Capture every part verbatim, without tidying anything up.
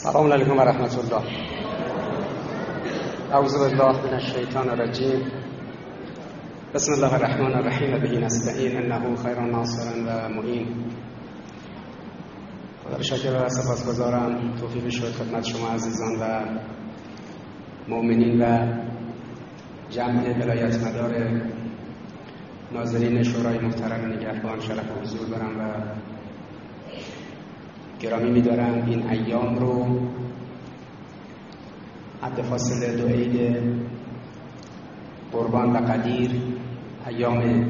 السلام علیکم و رحمت الله. اعوذ بالله من الشیطان الرجیم. بسم الله الرحمن الرحیم. به نستعین انه خیر ناصر و معین. خدا را شکر و سپاسگزارم توفیق شد خدمت شما عزیزان و مؤمنین و جمع ولایت مدار ناظرین شورای محترم نگهبان شرف و حضور دارم و گرامی می‌دارم این ایام رو حد فاصله دو عید قربان و قدیر، ایام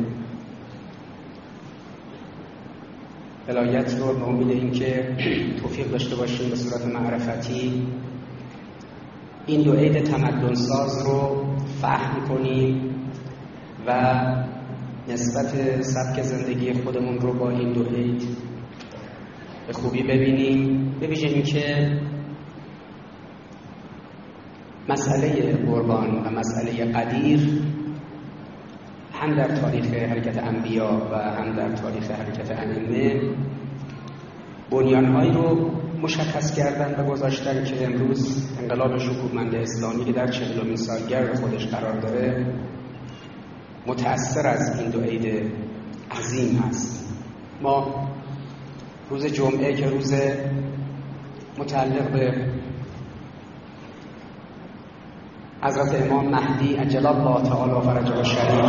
ولایت رو به امید اینکه توفیق داشته باشیم به صورت معرفتی این دو عید تمدن ساز رو فهم کنیم و نسبت سبک زندگی خودمون رو با این دو عید به خوبی ببینیم. به ویژه اینکه مسئله قربان و مسئله قدیر هم در تاریخ حرکت انبیا و هم در تاریخ حرکت ائمه بنیان‌هایی رو مشخص کردن و گذاشتن که امروز انقلاب شکوهمند اسلامی که در چهلمین سالگرد خودش قرار داره متأثر از این دو عید عظیم هست. ما روز جمعه که روز متعلق به حضرت امام مهدی عجل الله تعالی فرجه الشریف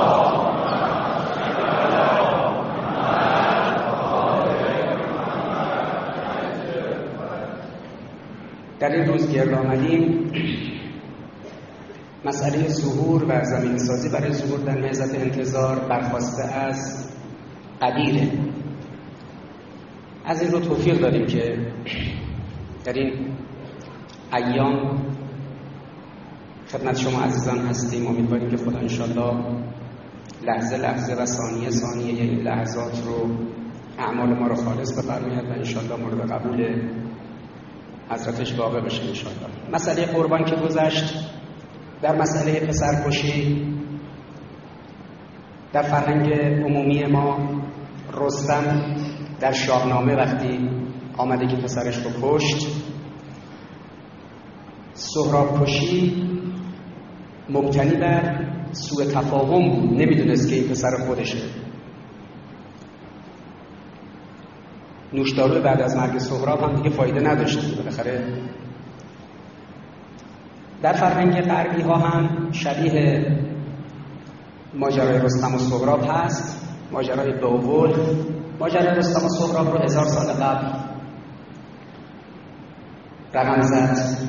در این روز گرد آمدیم، مسئله ظهور و زمین سازی برای ظهور در نهضت انتظار برخواسته از قدیره. از این رو توفیق داریم که در این ایام خدمت شما عزیزان هستیم. امیدواریم که خدا انشالله لحظه لحظه و ثانیه ثانیه این لحظات رو اعمال ما رو خالص بفرماید و انشالله مورد قبول حضرتش واقع بشه انشالله. مسئله قربان که گذشت، در مسئله پسرکشی در فرهنگ عمومی ما رستم در شاهنامه وقتی آمده که پسرش رو کشت، سهراب کشی مبتنی بر سوء تفاهم بود، نمیدونست که این پسر خودشه. نوشدارو بعد از مرگ سهراب هم دیگه فایده نداشت بالاخره. در فرهنگ غربی ها هم شبیه ماجرای رستم و سهراب هست. ماجرای بیوولف، ماجرای رستم و سهراب رو هزار سال قبل رقم زد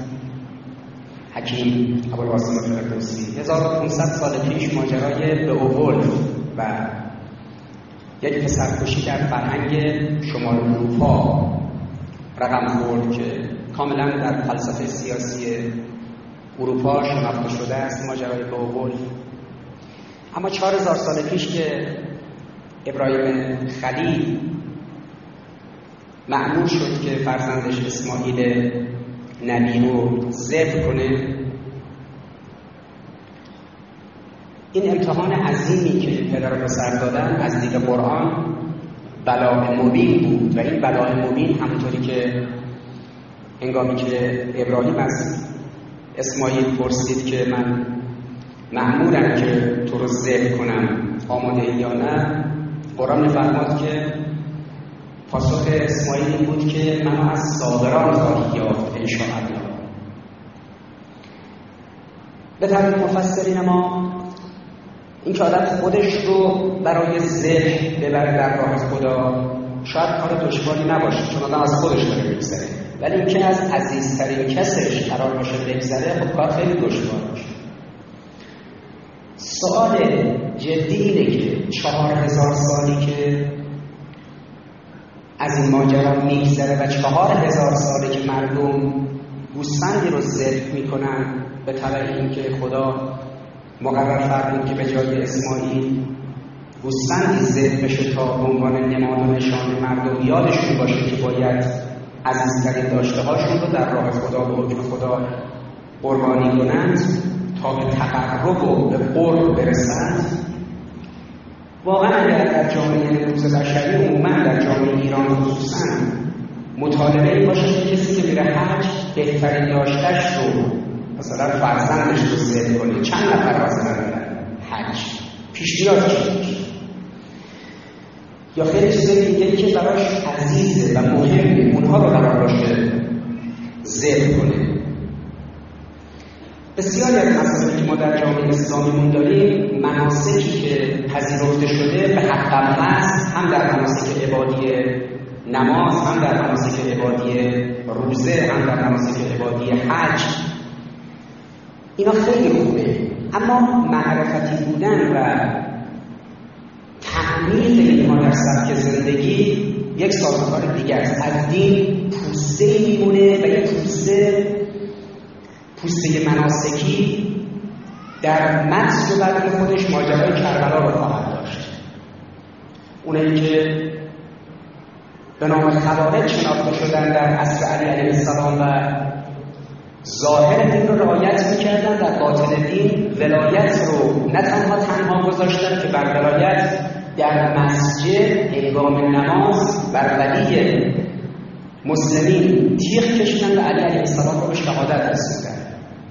حکیم ابوالقاسم فردوسی. هزار و پانصد سال پیش ماجرای بیوولف و یک پسرکشی در فرهنگ شمال اروپا رقم خورد که کاملا در فلسفه سیاسی اروپا شناخته شده است، ماجرای بیوولف. اما چهار هزار سال پیش که ابراهیم خلیل مأمور شد که فرزندش اسماعیل نبی رو ذبح کنه، این امتحان عظیمی که پدر و پسر دادن از دید قرآن بلاء مبین بود و این بلاء مبین همونطوری که هنگامی که ابراهیم از اسماعیل پرسید که من مأمورم که تو رو ذبح کنم آماده یا نه، قرآن فرمود که پاسخ اسماعیل بود که من از صابران خواهی یافت انشاءالله. به تعبیر مفسرین ما این که آدم خودش رو برای ذبح ببره در راه خدا شاید کار دشواری نباشه، چون آدم از خودش داره میگذره، ولی این که از عزیزترین کسش قرار باشه بگذره خب کار خیلی دشوار باشه. سوال جدی اینه که چهار هزار سالی که از این ماجرا میگذره و چهار هزار سالی که مردم گوسفندی رو ذبح میکنن به طبع اینکه خدا مقرر فرمود که به جای اسماعیل گوسفندی ذبح بشه تا به عنوان نماد و نشان مردم یادشون باشه که باید عزیزترین داشته هاشون رو در راه خدا به حکم خدا قربانی کنند تا به تقرب و به قرب برسند. واقعا اگر در جامعه امروز بشری عموما در جامعه ایران خصوصا مطالبه این باشه که کسی که میره حج بهترین داشتش رو مثلا فرزندش رو ذبح کنه. چند نفر مثلا میرن حج؟ پیشنهاد چیه؟ یا خیلی چیزایی دیگه که براش عزیزه و مهمه اونها رو قرار باشه ذبح کنه. بسیاری از مسائلی که ما در جامعه اسلامیمون داریم، مناسکی که پذیرفته شده به حق محض، هم در مناسک عبادی نماز، هم در مناسک عبادی روزه، هم در مناسک عبادی حج، اینا خیلی خوبه. اما معرفتی بودن و تعمیق اینها در سبک زندگی یک سازوکار دیگه است. از دین پوسته میمونه و یک پوسته پوسته مناسکی در متن و بدن خودش ماجرای کربلا رو خواهد داشت. اونایی که به نام خوارج شناخته شدن در عصر علی علیه السلام و ظاهر دین رو رعایت میکردن، در باطن دین ولایت رو نه تنها تنها گذاشتن که بر ولایت در مسجد هنگام نماز بر ولی مسلمین تیغ کشیدن و علی علیه السلام رو به شهادت رسوندن.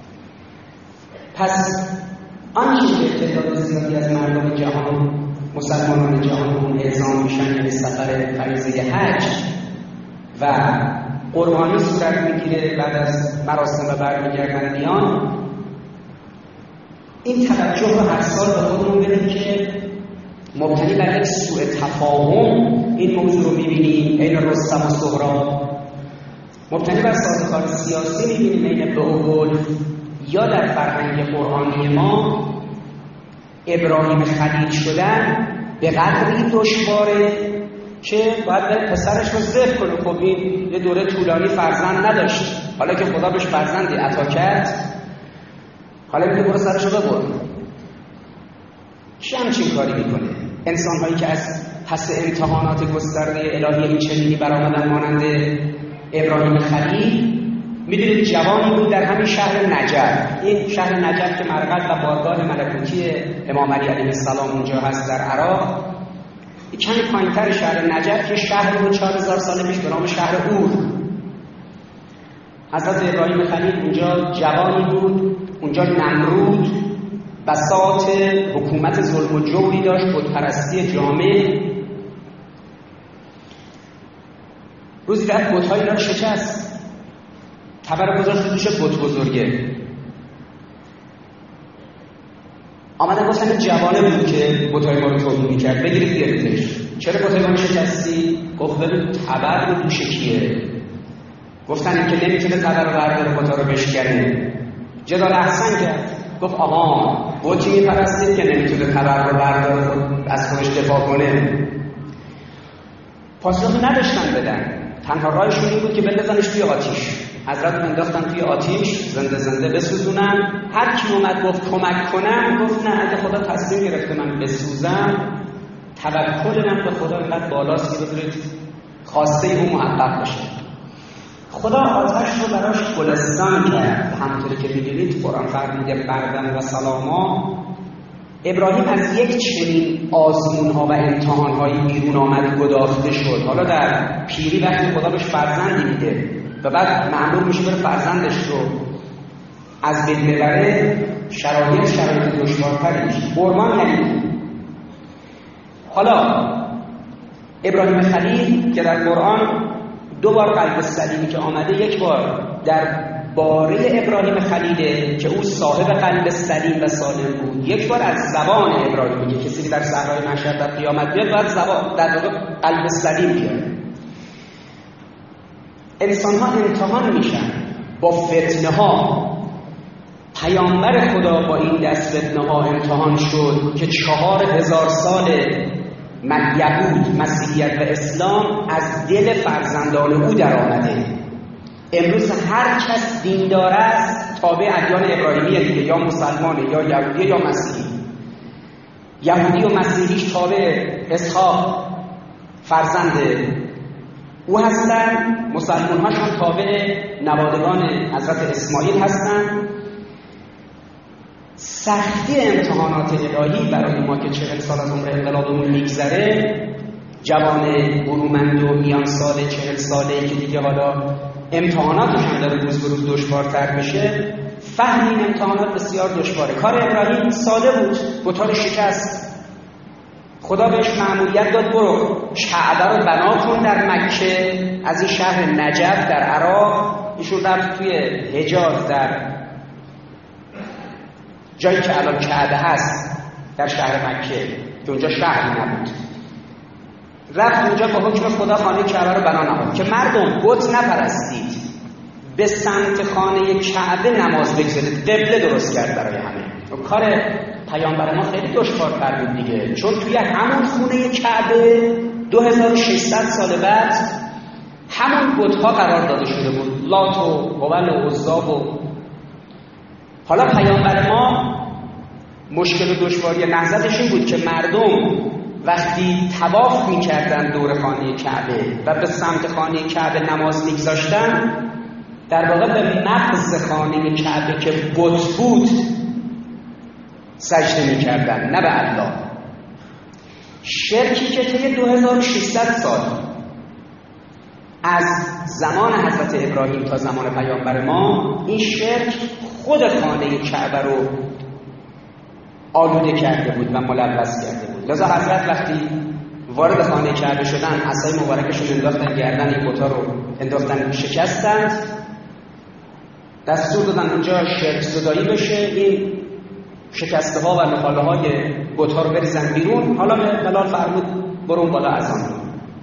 پس آنچه که تعداد زیادی از مردم جهان، مسلمانان جهان اون اعزام میشن، یعنی سفر فریضه حج و قربانی صورت میگیره بعد از مراسم و برمیگردن میان، این توجه رو هر سال به خودمون بدیم که مبتنی بر یک سوء تفاهم این موضوع رو میبینیم بین رستم و سهراب، مبتنی بر سازوکار سیاسی میبینیم بین بهبل، یا در فرهنگ قرآنی ما ابراهیم خلیل شدن به قدری دشواره که باید به پسرش رو ذبح کنه. خب این یه دوره طولانی فرزند نداشت، حالا که خدا بهش فرزندی عطا کرد حالا میگه برو سرش رو ببر. کی همچین کاری میکنه؟ انسان هایی که از پس امتحانات گسترده الهی این چنینی برآمدن مانند ابراهیم خلیل. میدونید جوانی بود در همین شهر نجف، این شهر نجف که مرقد و بارگاه ملکوتی امام علی علیه السلام اونجا هست در عراق، کمی پایین‌تر شهر نجف که شهر بود چهار هزار سال پیش به نام شهر اور. حضرت ابراهیم خلیل اونجا جوانی بود، اونجا نمرود بساط حکومت ظلم و جوری داشت، بتپرستی جامع. روزی رفت بت‌های اینا رو شکست، تبر گذاشت توش بت بزرگه. آمدن گفتن جوانه بود که بت‌های ما رو توهین می‌کرد، بگیرید بیاریدش. چرا بت‌های ما رو شکستی؟ گفت ببین تبر رو توش کیه؟ گفتن این که نمیتونه تبر رو برداره بت‌ها رو بشکنه. جدال احسن کرد، گفت آها بتی می‌پرستید که نمیتونه تبر رو برداره از خودش دفاع کنه. پاسخی نداشتن بدن، تنها راهشون این بود که بندازنش توی آتیش. حضرت انداختن توی آتیش، زنده زنده بسوزونن. هر کی اومد گفت کمک کنم، گفت نه، اگه خدا تصمیم گرفته من بسوزم، توکل من به خدا اینقدر بالاست که بذارید خواسته او محقق بشه. خدا آتش رو براش گلستان کرد. همونطوری که می‌بینید قرآن فرموده بردن و سلاما. ابراهیم از یک چنین آزمون‌ها و امتحان‌هایی بیرون آمد، گداخته شد. حالا در پیری وقتی خدا بهش فرزندی میده و بعد مأمور میشه بره فرزندش رو از بین ببره، شرایط شرایط دشوارتری میشه. قربان یعنی حالا ابراهیم خلیل که در قرآن دو بار قلب سلیمی که آمده، یک بار در باره ابراهیم خلیله که او صاحب قلب سلیم و سالم بود، یک بار از زبان ابراهیم که کسی که در صحرای محشر در قیامت بیاد باید زبان در واقع قلب سلیم بیاد. انسان ها امتحان میشن با فتنه ها. پیامبر خدا با این دست فتنه ها امتحان شد که چهار هزار سال یهود، مسیحیت و اسلام از دل فرزندان او در آمده. امروز هر کس دیندار است تابع ادیان ابراهیمیه دیگه، یا مسلمانه یا یهودیه یا مسیحی. یهودی و مسیحیش تابع اسحاق فرزند او هستن، مسلمان هاش هم تابع نوادگان حضرت اسماعیل هستن. سختی امتحانات الهی برای ما که چهل سال از عمر انقلابمون میگذره جوان برومند و میان ساله چهل ساله که دیگه حالا امتحاناتش هم داره روز به روز دشوارتر بشه، فهم این امتحانات بسیار دشواره. کار ابراهیم ساده بود، بت‌ها رو شکست. خدا بهش مأموریت داد برو کعبه رو بنا کن در مکه، از این شهر نجف در عراق. ایشون رفت توی حجاز در جایی که الان کعبه هست در شهر مکه که اونجا شهری نبود، رفت اونجا با حکم خدا خانه کعبه رو بنا نمود که مردم بت نپرستید، به سمت خانه کعبه نماز بگذارید. قبله درست کرد برای همه. و کار پیامبر ما خیلی دشوارتر بود دیگه، چون توی همون خونه کعبه دو هزار و ششصد سال بعد همون بت‌ها قرار داده شده بود، لات و هبل و عزا. و حالا پیامبر ما مشکل و دشواری نهضتش این بود که مردم وقتی طواف می‌کردن دور خانه کعبه و به سمت خانه کعبه نماز می‌گذاشتن، در واقع به مغز خانه کعبه که بت بود سجده می‌کردن، نه به الله. شرکی که طی دو هزار و ششصد سال از زمان حضرت ابراهیم تا زمان پیامبر ما، این شرک خود خانه کعبه رو آلوده کرده بود و ملوث کرده بود. لذا حضرت وقتی وارد خانه کعبه شدن، عصای مبارکشون انداختن گردن این بت‌ها رو انداختن شکستند، دستور دادن اونجا شرک زدایی بشه، این شکسته ها و نخاله های بت‌ها رو بریزن بیرون. حالا بلال فرمود برون بالا از آن.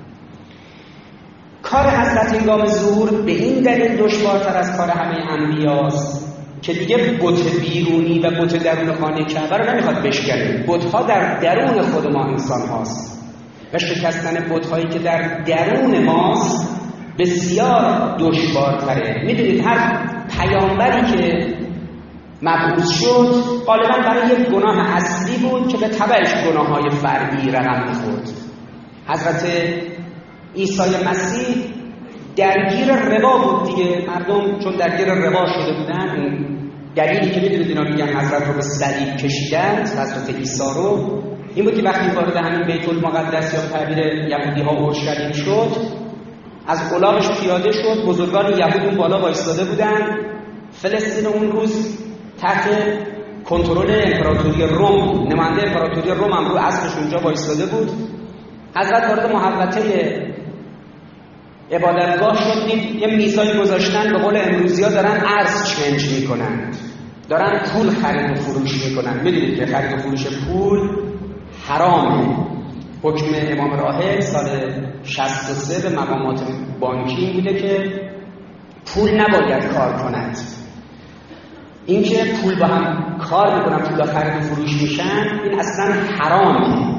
کار حضرت هنگام ظهور به این دلیل دشوارتر از کار همه انبیاست که دیگه بت بیرونی و بت درون خانه کعبه رو نمیخواد بشکنه. بت‌ها در درون خود ما انسان هاست و شکستن بت‌هایی که در درون ماست بسیار دشوارتره. میدونید هر پیامبری که مبعوث شد غالبا برای یک گناه اصلی بود که به تبعش گناه‌های فرعی رقم می‌خورد. حضرت عیسی مسیح درگیر ربا بود دیگه. مردم چون درگیر ربا شده بودن، دلیلی که می‌دونید اینا میگن حضرت رو به صلیب کشیدن، حضرت عیسی رو، این بود که وقتی وارد همین بیت المقدس یا تعبیر یهودی‌ها اورشلیم شد، از الاغش پیاده شد. بزرگان یهود اون بالا وایساده بودن. فلسطین اون روز تحت کنترل امپراتوری روم، نماینده امپراتوری روم هم رو اسبش اونجا وایساده بود. حضرت وارد محوطه عبادتگاه شد، دید یه میزایی گذاشتن، به قول امروزی‌ها دارن ارز چنج میکنن، دارن پول خرید و فروش میکنن. میدونید که خرید و فروش پول حرامه. حکم امام راهب سال شصت و سه به مقامات بانکی بوده که پول نباید کار کند. اینکه پول با هم کار میکنن، پول خرید و فروش میشن، این اصلا حرامه.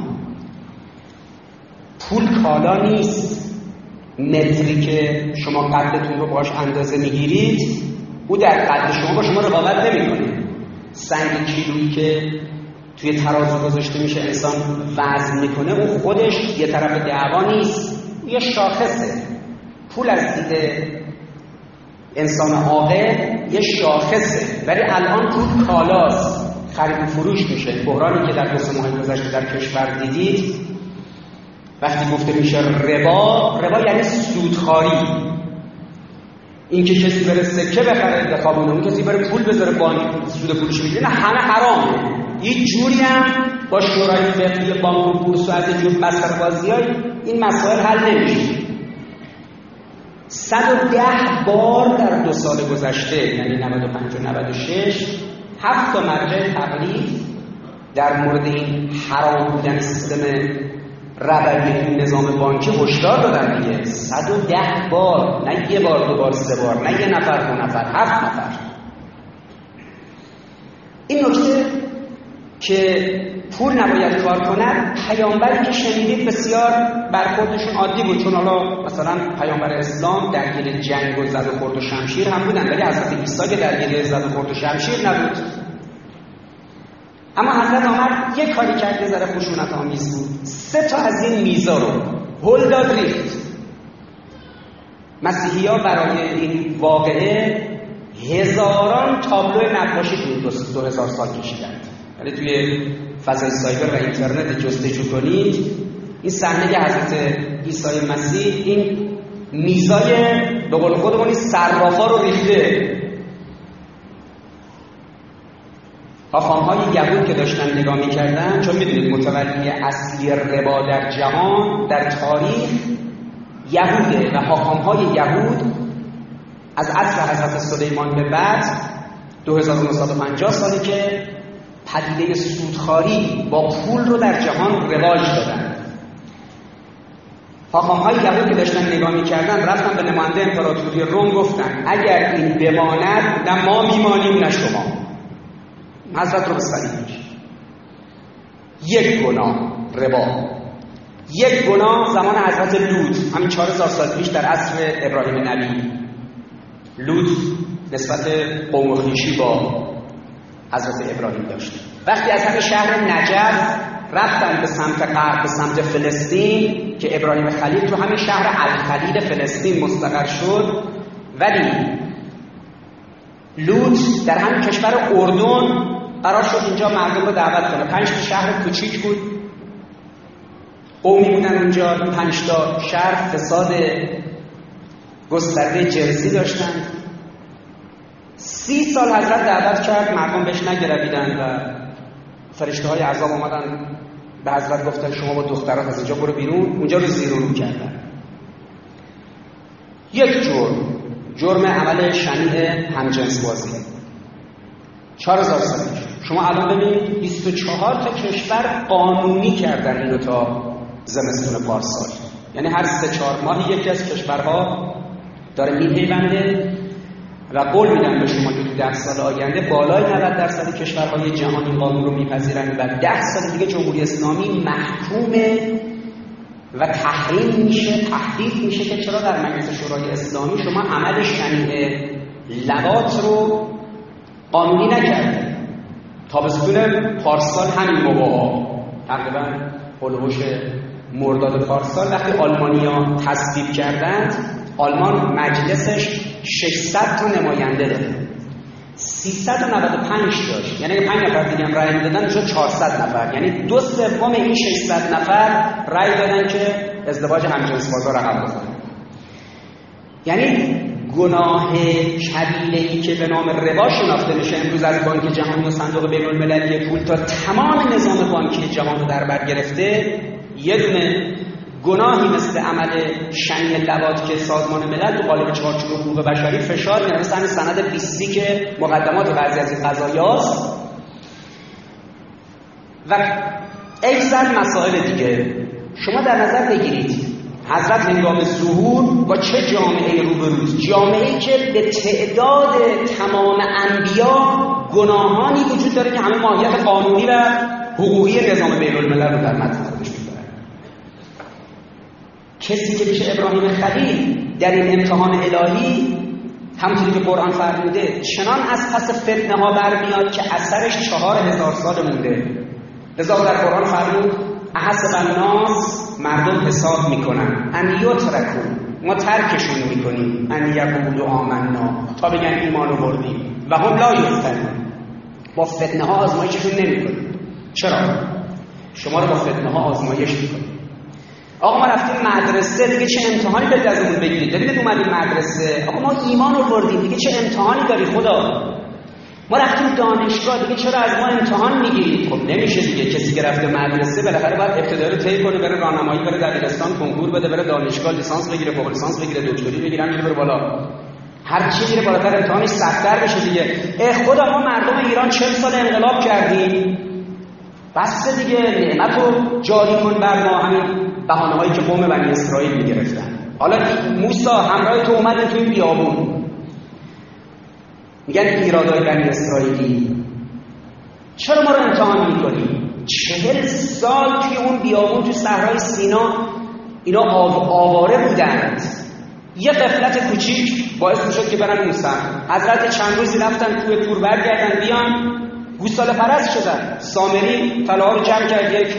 پول کالا نیست. متری که شما قدتون رو باش اندازه میگیرید، او در قد شما با شما رقابت نمیکنه. سنگ کیلویی که توی ترازو گذاشته میشه انسان وزن میکنه، اون خودش یه طرف دعوا نیست، یه شاخصه. پول از دید انسان عاقل یه شاخصه، ولی الان پول کالاست، خرید و فروش میشه. بحرانی که در دو سه ماه گذشته در کشور دیدید، وقتی گفته میشه ربا، ربا یعنی سودخواری. این که کسی بره سکه بخره بخوابونه، اون کسی بره پول بذاره بانک سود پولش میگیره، نه همه حرامه. یه جوری هم با شورای فقهی بانک و بورس و از اینجور مسخره بازی‌های این مسائل حل نمیشه. صد و ده بار در دو سال گذشته، یعنی نود و پنج و نود و شش، هفت تا مرجع تقلید در مورد این حرام بودن سیستم ربوی این نظام بانکی هشدار دادن دیگه. صد و ده بار، نه یه بار، دو بار، سه بار، نه یه نفر، دو نفر، هفت نفر. این نکته که پول نباید کار کند، پیامبری که شنیدید بسیار برخوردشون عادی بود، چون حالا مثلا پیامبر اسلام درگیر جنگ و زد و خورد و شمشیر هم بودن، ولی حضرت عیسی که درگیر زد و خورد و شمشیر نبود. اما حضرت آمد یک کاری کرد که ذره خشونت آمیز بود. سه تا از این میزا رو هل داد ریخت. مسیحی‌ها برای این واقعه هزاران تابلو نقاشی تو دو هزار سال کشیدند. ولی توی فضای سایبر و اینترنت جستجو کنید، این صحنه حضرت عیسی مسیح این میزای به قول خودمون صرافا رو ریخته. خاخام‌های یهود که داشتن نگاه می‌کردن، چون می‌دونید متولی اصلی ربا در جهان در تاریخ یهوده و خاخام‌های یهود از عصر حضرت سلیمان به بعد دو هزار و نهصد و پنجاه سالی که پدیده سودخواری با پول رو در جهان رواج دادن. خاخام‌های یهود که داشتن نگاه می‌کردن رفتن به نماینده امپراتوری روم گفتن اگر این بماند نه ما میمانیم نه شما. حضرت رو به صلیب میشه. یک گناه ربا، یک گناه زمان حضرت لوط، همین چهار هزار سال پیش در عصر ابراهیم نبی. لوط نسبت قوم و خویشی با حضرت ابراهیم داشت. وقتی از همین شهر نجف رفتن به سمت غرب، به سمت فلسطین که ابراهیم خلیل تو همین شهر الخلیل فلسطین مستقر شد، ولی لوط در همین کشور اردن قرار شد اینجا مردم رو دعوت کنه. پنج تا شهر کوچیک بود، قومی بودن اونجا. پنج تا شهر فساد گسترده جنسی داشتن. سی سال حضرت دعوت کرد، مردم بهش نگرویدن و فرشته های عذاب اومدن به حضرت گفتن شما با دخترات از اینجا برو بیرون. اونجا رو زیر و رو کردن. یک جرم، جرم عمل شنیع همجنس بازی. چهار هزار سال پیش. شما الان ببینید بیست و چهار تا کشور قانونی کردن اینو تا زمستون پارسال. یعنی هر سه چهار ماه یکی از کشورها داره میپیونده و قول میدن به شما که تو ده سال آینده بالای نود درصد کشورهای جهان این قانون رو میپذیرن و ده سال دیگه جمهوری اسلامی محکومه و تحریم میشه، تهدید میشه که چرا در مجلس شورای اسلامی شما عمل شنیع لواط رو قانونی نکرده. تابستون پارسال همین موقع تقریبا هولوش مرداد پارسال وقتی آلمانیا تصویب کردند، آلمان مجلسش ششصد تا نماینده داره، سیصد و نود و پنج داشت. یعنی اگه پنج نفر دیگه هم رأی میدادن شد چهارصد نفر. یعنی دو سوم این ششصد نفر رأی دادن که ازدواج همجنسبازا رقم بخوره. یعنی گناه کبیره‌ای که به نام ربا شناخته میشه امروز از بانک جهانی و صندوق بین‌المللی پول تا تمام نظام بانکی جهان رو در بر گرفته، یه دونه گناهی مثل عمل شنیع لواط که سازمان ملل تو قالب چارچوب حقوق بشری فشار میاره، مثل همین سند بیستی که مقدمات بعضی از این قضایاست و اکثر مسائل دیگه. شما در نظر بگیرید حضرت هنگام ظهور با چه جامعه روبروست؟ جامعه‌ای که به تعداد تمام انبیا گناهانی وجود داره که همه ماهیت قانونی و حقوقی نظام بین‌الملل رو در متن خودش می‌داره. کسی که میشه ابراهیم خلیل در این امتحان الهی همونطوری که قرآن فرموده چنان از پس فتنه ها برمیاد که اثرش چهار هزار سال مونده. لذا در قرآن فرمود احسب الناس، مردم حساب میکنن ان یترکون، ما ترکشون میکنیم، ان یقولوا آمنا، تا بگن ایمان آوردیم، و هم لا یفتنون، با فتنه ها آزمایششون نمیکنیم. چرا؟ شما رو با فتنه ها آزمایش میکنیم. آقا ما رفتیم مدرسه، دیگه چه امتحانی دارید ازمون بگیرید؟ ببینید اومدیم مدرسه، آقا ما ایمان آوردیم، دیگه چه امتحانی داری خدا؟ ما رفتیم دانشگاه، دیگه چرا از ما امتحان میگیرید؟ خب نمیشه دیگه. کسی که رفته مدرسه بالاخره باید ابتدایی رو طی کنه، بره راهنمایی، بره دبیرستان کنکور بده، بره دانشگاه لیسانس بگیره، فوق لیسانس بگیره، دکتری بگیره، همینجوری بره بالا. هر چی میره بالاتر امتحانش سخت‌تر بشه دیگه. ای خدا ما مردم ایران چهل سال انقلاب کردیم، بس دیگه نعمت رو جاری کن بر ما. همین بهانه‌هایی که قوم بنی اسرائیل میگرفتن. حالا موسی همراه تو اومد تو این بیابون، میگن ایرادای بنی اسرائیلی، چرا ما رو امتحان میکنی؟ چهل سال توی اون بیابون تو صحرای سینا اینا آواره بودند. یه غفلت کوچیک باعث میشد که برن موسی. حضرت چند روزی رفتن توی تور برگردن بیان، گوساله پرست شدن. سامری طلاها رو جمع کرد، یک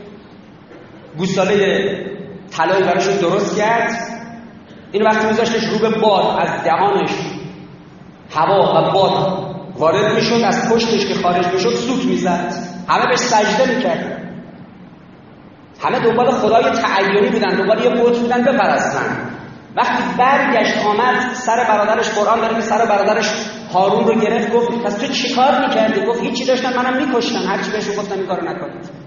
گوساله طلایی براشون درست کرد. این وقتی میذاشتش رو به باد، از دهانش هوا و باد وارد میشد، از پشتش که خارج میشد سوت میزد، همه بهش سجده میکرد. همه دنبال خدای تعیینی بودن، دنبال یه بت بودن بپرستن. وقتی برگشت آمد سر برادرش، قرآن داره که سر برادرش هارون رو گرفت، گفت پس تو چی کار میکردی؟ گفت هیچی، داشتن منم میکشتن، هرچی بهشون گفتم این کارو نکنید.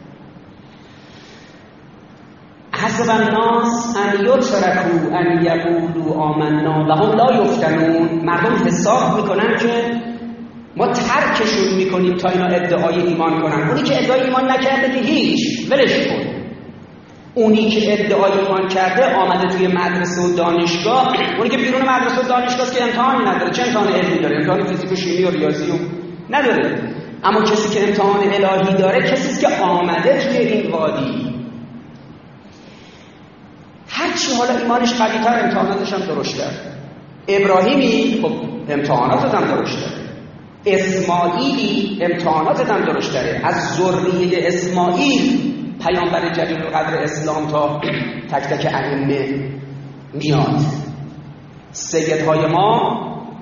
حسب الناس ان یترکوا ان یقولوا آمنا و هم لا یفتنون. مردم حساب میکنن که ما ترکشون میکنیم تا اینا ادعای ایمان کنن. اونی که ادعای ایمان نکرده که هیچ، ولش کن. اونی که ادعای ایمان کرده آمده توی مدرسه و دانشگاه، اونی که بیرون مدرسه و دانشگاه که امتحانی نداره، چه امتحان علمی داره؟ امتحان فیزیک و شیمی و ریاضی و نداره. اما کسی که امتحان الهی داره کسی که آمده توی این وادی. هرچی حالا ایمانش قوی‌تر امتحاناتش هم درشت‌تر. ابراهیمی خب امتحاناتش هم درشت‌تره، اسماعیلی امتحاناتش هم درشت‌تره. از ذریه اسماعیل پیامبر جلیل القدر اسلام تا تک تک ائمه میاد. سیدهای ما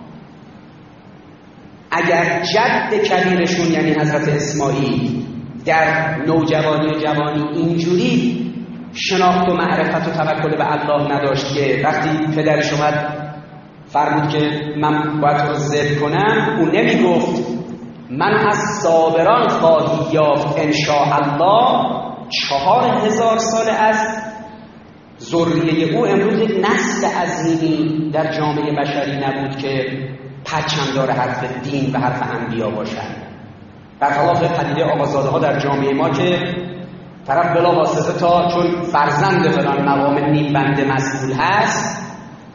اگر جد کبیرشون یعنی حضرت اسماعیل در نوجوانی و جوانی اینجوری شناخت و معرفت و توکل به الله نداشت که وقتی پدرش اومد فرمود که من باید تو رو ذبح کنم، اون نمیگفت من از صابران خواهی یافت انشاءالله. چهار هزار سال از ذریه او امروز یک نسل عظیمی در جامعه بشری نبود که پرچمدار حرف دین و حرف انبیا باشند. برخلاف پدیده آقازاده ها در جامعه ما که طرف بلا واسطه تا چون فرزند فلان مقام نیم بنده مسئول هست،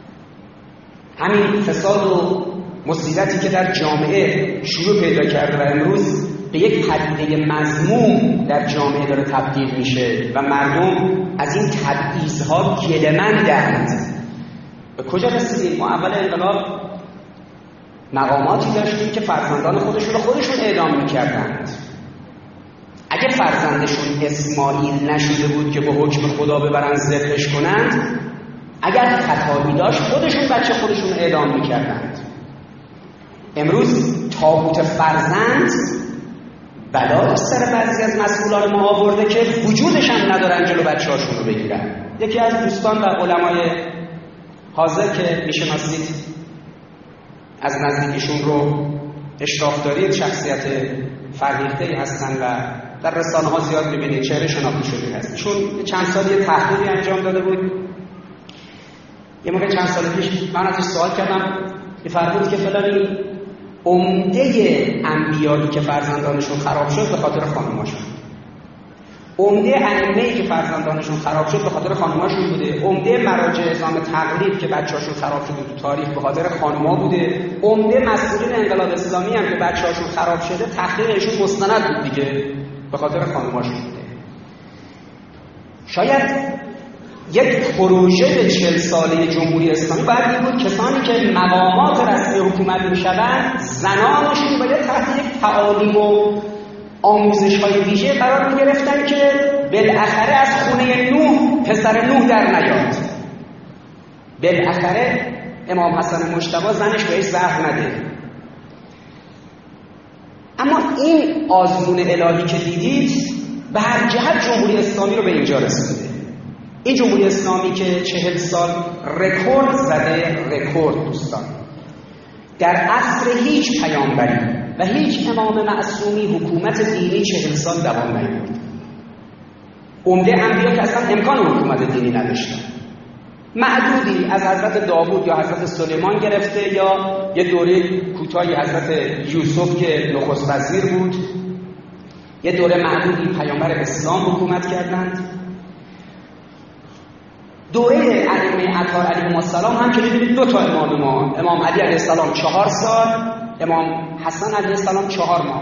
همین فساد و مصیبتی که در جامعه شروع پیدا کرده و امروز به یک پدیده مذموم در جامعه داره تبدیل میشه و مردم از این تبعیض‌ها گله‌مندند. به کجا رسیدیم؟ ما اول انقلاب مقاماتی داشتیم که فرزندان خودشون رو خودشون اعدام میکردند. اگه فرزندشون اسماعیل نشده بود که به حکم خدا ببرن ذبحش کنند، اگر خطایی داشت خودشون بچه خودشون اعدام میکردند. امروز تابوت فرزند بلا سر بعضی از مسئولان ما آورده که وجودش هم ندارن جلو بچه‌هاشون رو بگیرن. یکی از دوستان و علمای حاضر که میشناسید از نزدیکشون رو اشراف دارید، شخصیت فرهیخته‌ای هستن و در رسانه ها زیاد می‌بینید، چهره شناخته شده هست. چون چند سال یه تحقیقی انجام داده بود، یه موقع چند سال پیش من ازش سوال کردم که فرمود که فلانی عمده انبیایی که فرزندانشون خراب شد به خاطر خانوماشون، عمده ائمه‌ای که فرزندانشون خراب شد به خاطر خانوماشون بوده، عمده مراجع نظام تقلید که بچه‌هاشون خراب شده تو تاریخ به خاطر خانوما بوده، عمده مسئولین انقلاب اسلامی هم که بچه‌هاشون خراب شده تحقیقشون مستند بود دیگه، به خاطر خانوماشون بوده. شاید یک پروژه چهل ساله جمهوری اسلامی باید این بود کسانی که مقامات رسمی حکومت میشوند زنانشون باید تحت یک تعالیم و آموزش‌های ویژه قرار می‌گرفتن که بالاخره از خونه نوح پسر نوح در نیاد. بالاخره امام حسن مجتبی زنش بهش زهر نده. اما این آزمون الهی که دیدید به هر جهت جمهوری اسلامی رو به اینجا رسونده. این جمهوری اسلامی که چهل سال رکورد زده، رکورد دوستان، در عصر هیچ پیامبری و هیچ امام معصومی حکومت دینی چهل سال دوام نیاورد. عمده انبیا که اصلا امکان حکومت دینی نداشتن، معدودی از حضرت داوود یا حضرت سلیمان گرفته یا یه دوره کوتاهی حضرت یوسف که نخست وزیر بود، یه دوره معدودی پیامبر اسلام حکومت کردند. دوره ائمه اطهار علیهم السلام هم که ببینید دو تا امام ما، امام علی علیه السلام چهار سال، امام حسن علیه السلام چهار ماه.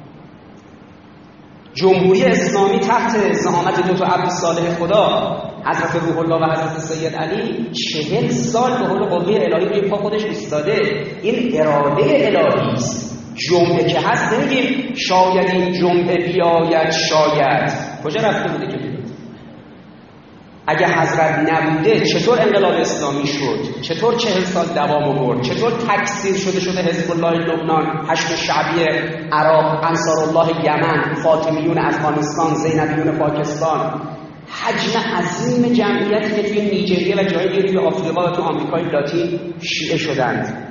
جمهوری اسلامی تحت زعامت دو تا عبد صالح خدا، حضرت روح الله و حضرت سید علی، چهل سال به حول قوه الهی روی پا خودش ایستاده. این اراده الهی است. جمعه که هست نمیگیم شاید این جمعه بیاید، شاید کجا رفته بوده که بیاید؟ اگه حضرت نبوده چطور انقلاب اسلامی شد؟ چطور چهل سال دوام آورد؟ چطور تکثیر شده شده حزب الله لبنان، حشد شعبی عراق، انصار الله یمن، فاطمیون افغانستان، زینبیون پاکستان، حجم عظیم جمعیتی که توی نیجریه و جای دیگه توی آفریقا و توی آمریکای لاتین شیعه شدند.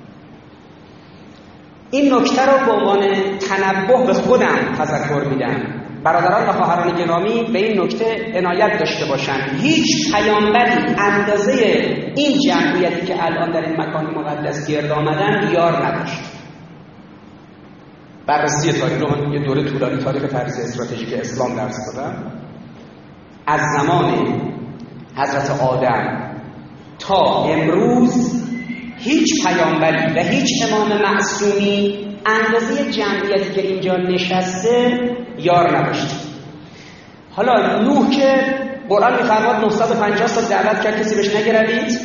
این نکته رو به عنوان تنبه به خودم تذکر میدم. برادران و خواهران گرامی به این نکته عنایت داشته باشند. هیچ پیامبری اندازه این جمعیتی که الان در این مکان مقدس گرد آمدن یار نداشت. بررسی تاریخ رو یه دوره طولانی تاریخ تاریخ استراتژیک اسلام درس دادم. از زمان حضرت آدم تا امروز هیچ پیامبری و هیچ امام معصومی اندازه جمعیتی که اینجا نشسته یار نداشت. حالا نوح که قرآن می‌فرماد نهصد و پنجاه سال دعوت کرد کسی بهش نگرفت.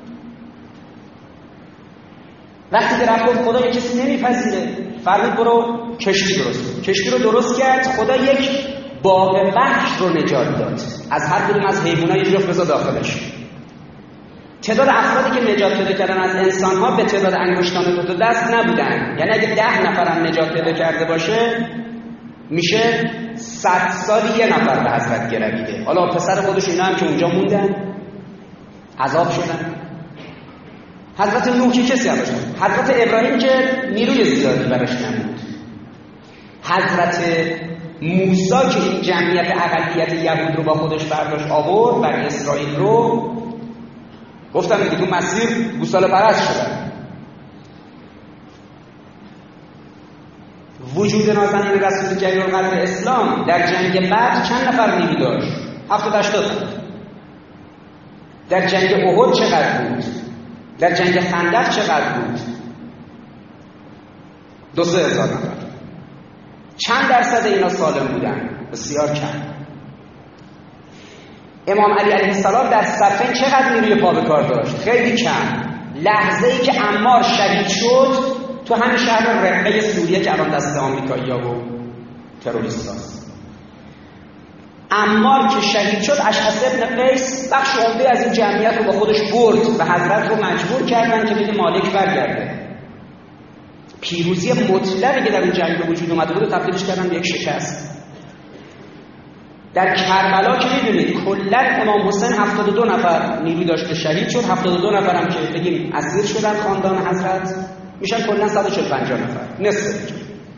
وقتی که رفت گفت خدا یک کسی نمیپذیره، فرمود برو کشتی درست کن. کشتی رو درست کرد. خدا یک باغ وحش رو نجات داد. از هر کدوم از حیوانات یه جفت بذار داخلش. تعداد افرادی که نجات پیدا کردن از انسان‌ها به تعداد انگشتان دو دست نبودن. یعنی اگه ده نفرم نجات پیدا کرده باشه میشه صد سالی یه نفر به حضرت گرویده. حالا پسر خودش اینا هم که اونجا موندن عذاب شدن. حضرت نوح که کسی هم داشتن. حضرت ابراهیم که نیروی زیادی براش نمود. حضرت موسی که این جمعیت اقلیت یهود رو با خودش برداشت آورد، بنی اسرائیل رو گفتم دیگه تو مسیر گوساله پرست شدن. وجود نازنین رسول جلیل القدر اسلام در جنگ بدر چند نفر نیمی داشت؟ هفتاد هشتاد. در جنگ احد چقدر بود؟ در جنگ خندق چقدر بود؟ دو سه هزار نفر. چند درصد اینا سالم بودن؟ بسیار کم. امام علی علیه السلام در صفین چقدر نیروی پا به کار داشت؟ خیلی کم. لحظه‌ای که عمار شهید شد تو همین شهر رقه سوریه که الان دست آمریکایی‌ها و تروریستاست، عمار که شهید شد اشعث ابن قیس بخش عمده از این جمعیت رو با خودش برد و حضرت رو مجبور کردن که بده مالک برگرده. پیروزی مطلقی که در این جنگ به وجود اومده بود تبدیلش کردن به یک شکست. در کربلا که می‌دونید کلاً امام حسین هفتاد و دو نفر نیروی داشته شهید شد، هفتاد و دو نفرم که بگیم اسیر شدن خاندان حضرت، میشن کلاً صد و چهل و پنج نفر، نصف.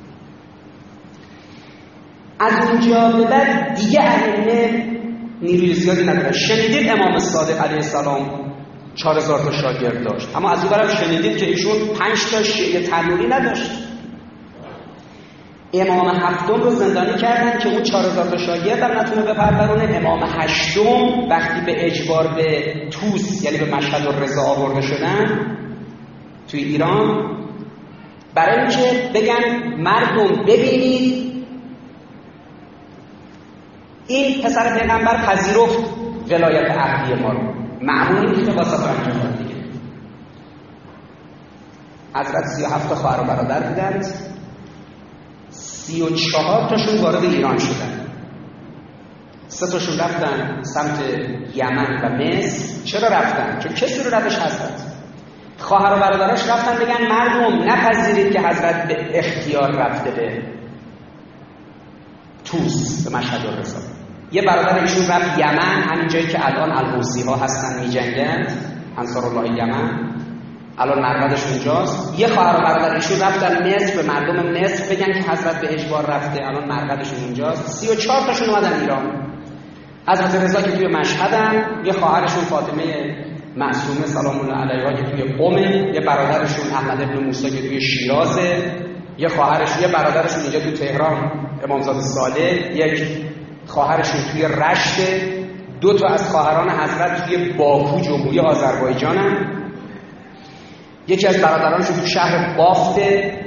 از اونجا به بعد دیگه ائمه نیروی زیادی نداشتن. شنیدید امام صادق علیه السلام چهار هزار تا شاگرد داشت، اما از اون برم شنیدید که ایشون پنج تا شیعه تنوری نداشت. امام هفتم رو زندانی کردن که اون چهار هزار تا شاگرد هم نتونه بپرورونه. امام هشتم وقتی به اجبار به توس یعنی به مشهد الرضا آورده شدن توی ایران، برای اینکه بگن مردم ببینید این پسر پیغمبر پذیرفت ولایت عهدی ما رو، معمولی که واسه انجام داد دیگه. حضرت سی و هفت تا خواهر و برادر بودند، سی و چهار تاشون وارد ایران شدن، سه تاشون رفتن سمت یمن و مصر. چرا رفتن؟ چون کسی رو ردش حضرت. خواهر و برادرش رفتن بگن مردم نپذیرید که حضرت به اختیار رفته به توس به مشهد الرضا. یه برادر ایشون رفت یمن، همین جایی که الان الحوثی ها هستن میجنگند، انصار الله یمن، الان مرقدش اونجاست. یه خواهر و برادر ایشون رفتن مصر، به مردم مصر بگن که حضرت به اجبار رفته، الان مرقدشون اونجاست. سی و چهار تاشون اومدن ایران. حضرت رضا که توی مشهدن، یه خواهرشون فاطمه معصومه سلام الله علیها که توی قم، یه برادرشون احمد ابن موسی که توی شیرازه، یه خواهرش یه برادرشون اینجا توی تهران امامزاده صالح، یک خواهرشون توی رشت، دو تا از خواهران حضرت توی باکو جمهوری آذربایجانن، یکی از برادرانشون توی شهر بافته.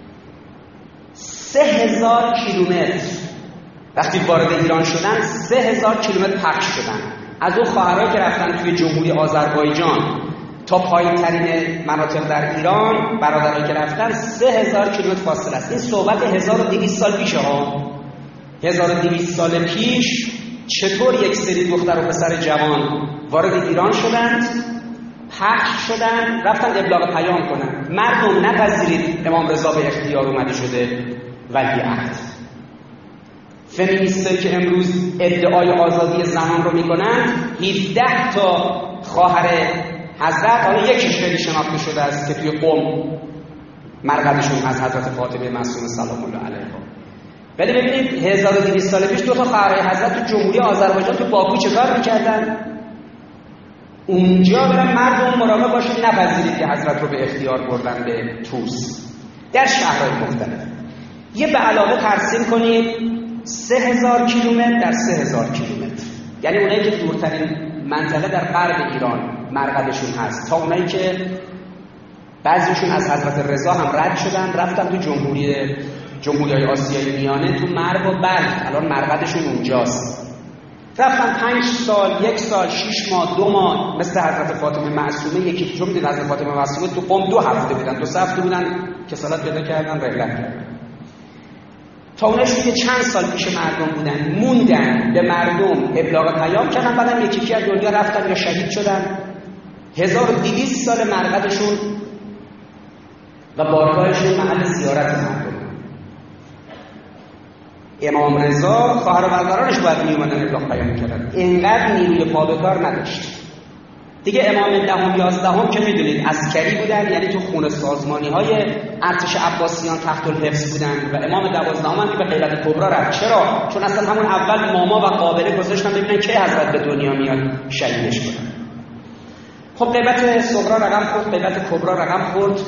سه هزار کیلومتر وقتی وارد ایران شدن سه هزار کیلومتر پخش شدن. از اون خواهرایی که رفتن توی جمهوری آذربایجان تا پایین ترین مناطق در ایران، برادرایی که رفتن سه هزار کیلومتر فاصله است. این صحبت هزار و دویست سال پیشه ها. هزار و دویست سال پیش چطور یک سری دختر و پسر جوان وارد ایران شدند، پخش شدن، رفتن ابلاغ پیام کنن مردم نپذیرید امام رضا به اختیار اومده شده ولی عهد. فمینیستایی که امروز ادعای آزادی زنان رو میکنن هفده تا خواهر حضرت، حالا یکیش خیلی شناخته شده است که توی قم مرقدشون از حضرت فاطمه معصومه سلام الله علیها. ولی ببینید هزار و دویست سال پیش دو تا خواهر حضرت تو جمهوری آذربایجان تو باکو چه کار میکردن؟ اونجا برن مردم مراقب باشید نپذیرید که حضرت رو به اختیار بردن به توس در شهرهای مختلف. یه به علاوه ترسیم کنید سه هزار کیلومتر در سه هزار کیلومتر، یعنی اونایی که دورترین منطقه در غرب ایران مرقدشون هست تا اونایی که بعضیشون از حضرت رضا هم رد شدن رفتن تو جمهوری جمهوری‌های آسیای میانه، تو مرگ و بلخ، الان مرقدشون اونجاست. رفتن پنج سال، یک سال، شش ماه، دو ماه، مثل حضرت فاطمه معصومه. یکی چون میدید حضرت فاطمه معصومه تو قم دو هفته بودن، دو سه هفته بودن کسالت پیدا کردن، رحلت کردن. تا اونشون که چند سال پیش مردم بودن موندن، به مردم ابلاغ پیام کردن، بعدم یکی یکی از دنیا رفتن یا شهید شدن. هزار و دویست سال مرقدشون و بارگاهشون محل زیارت مردم. امام رضا خواهر و برادرانش باید می اومدن ابلاغ پیام می‌کردن، اینقدر نیروی پا به کار نداشت. دیگه امام دهم یازدهم که میدونید عسکری بودن، یعنی تو خون سازمانی های ارتش عباسیان تحت الحفظ بودن، و امام دوازدهم هم که به غیرت کبرا رفت. چرا؟ چون اصلا همون اول ماما و قابله گذاشتن ببینن کی حضرت به دنیا میاد شهیدش کنن. خب غیبت صغرا رقم خورد، غیبت کبرا رقم خورد.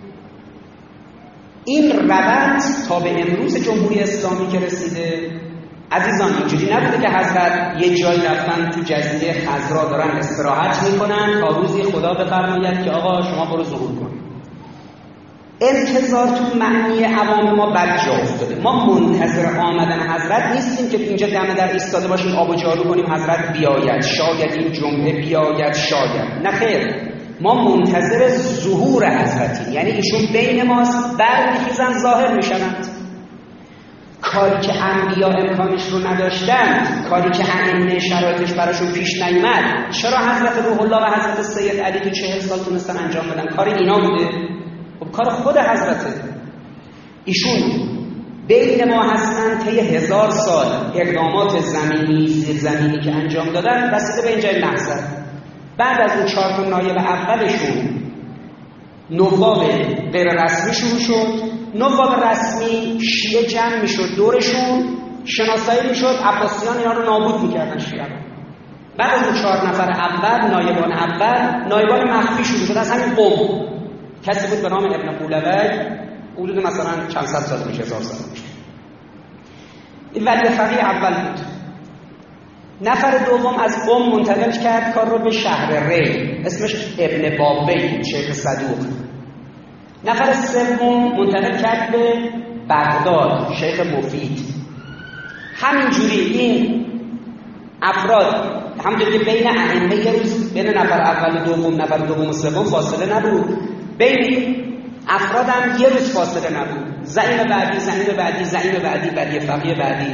این روند تا به امروز جمهوری اسلامی که رسیده عزیزان اینجوری نبوده که حضرت یه جایی رفتن تو جزیره خضرا دارن استراحت میکنن تا روزی خدا بفرماید که آقا شما برو ظهور کن. انتظار تو معنی عوام ما بد جا افتاده. ما منتظر آمدن حضرت نیستیم که اینجا دم در ایستاده باشیم آب و جارو کنیم حضرت بیاید، شاید این جمعه بیاید، شاید. نه خیر، ما منتظر ظهور حضرتیم، یعنی ایشون بین ماست، برمیخیزن ظاهر میشنند. کاری که انبیا امکانش رو نداشتند، کاری که ائمه شرایطش براشون پیش نیامد، چرا حضرت روح الله و حضرت سید علی تو چهل سال تونستن انجام بدن؟ کار اینا بوده؟ خب کار خود حضرته. ایشون بین ما هستن طی هزار سال اقدامات زمینی زیر زمینی که انجام دادن رسیده به اینجای محضر. بعد از اون چهار تا نایب اولشون نواب غیر رسمی شروع شد. نواب رسمی شیعه جمع میشد دورشون، شناسایی میشد، عباسیان اینا رو نابود میکردن شیعه رو. بعد از اون چهار نفر اول نایبان اول نایبان مخفی شروع شد از همین قوم. کسی بود به نام ابن قولوی، حدود مثلا چند صد سال پیش، هزار سال پیش. این ولی فقیه اول بود. نفر دوم از قم منتقل کرد کار رو به شهر ری، اسمش ابن بابی، شیخ صدوق. نفر سوم منتقل کرد به بغداد، شیخ مفید. همینجوری این افراد همونجوری که بین ائمه یه روز بین نفر اول و دوم، نفر دوم و سوم فاصله نبود، بین افراد هم یه روز فاصله نبود. زعیم بعدی، زعیم بعدی، زعیم بعدی، ولی فقیه بعدی.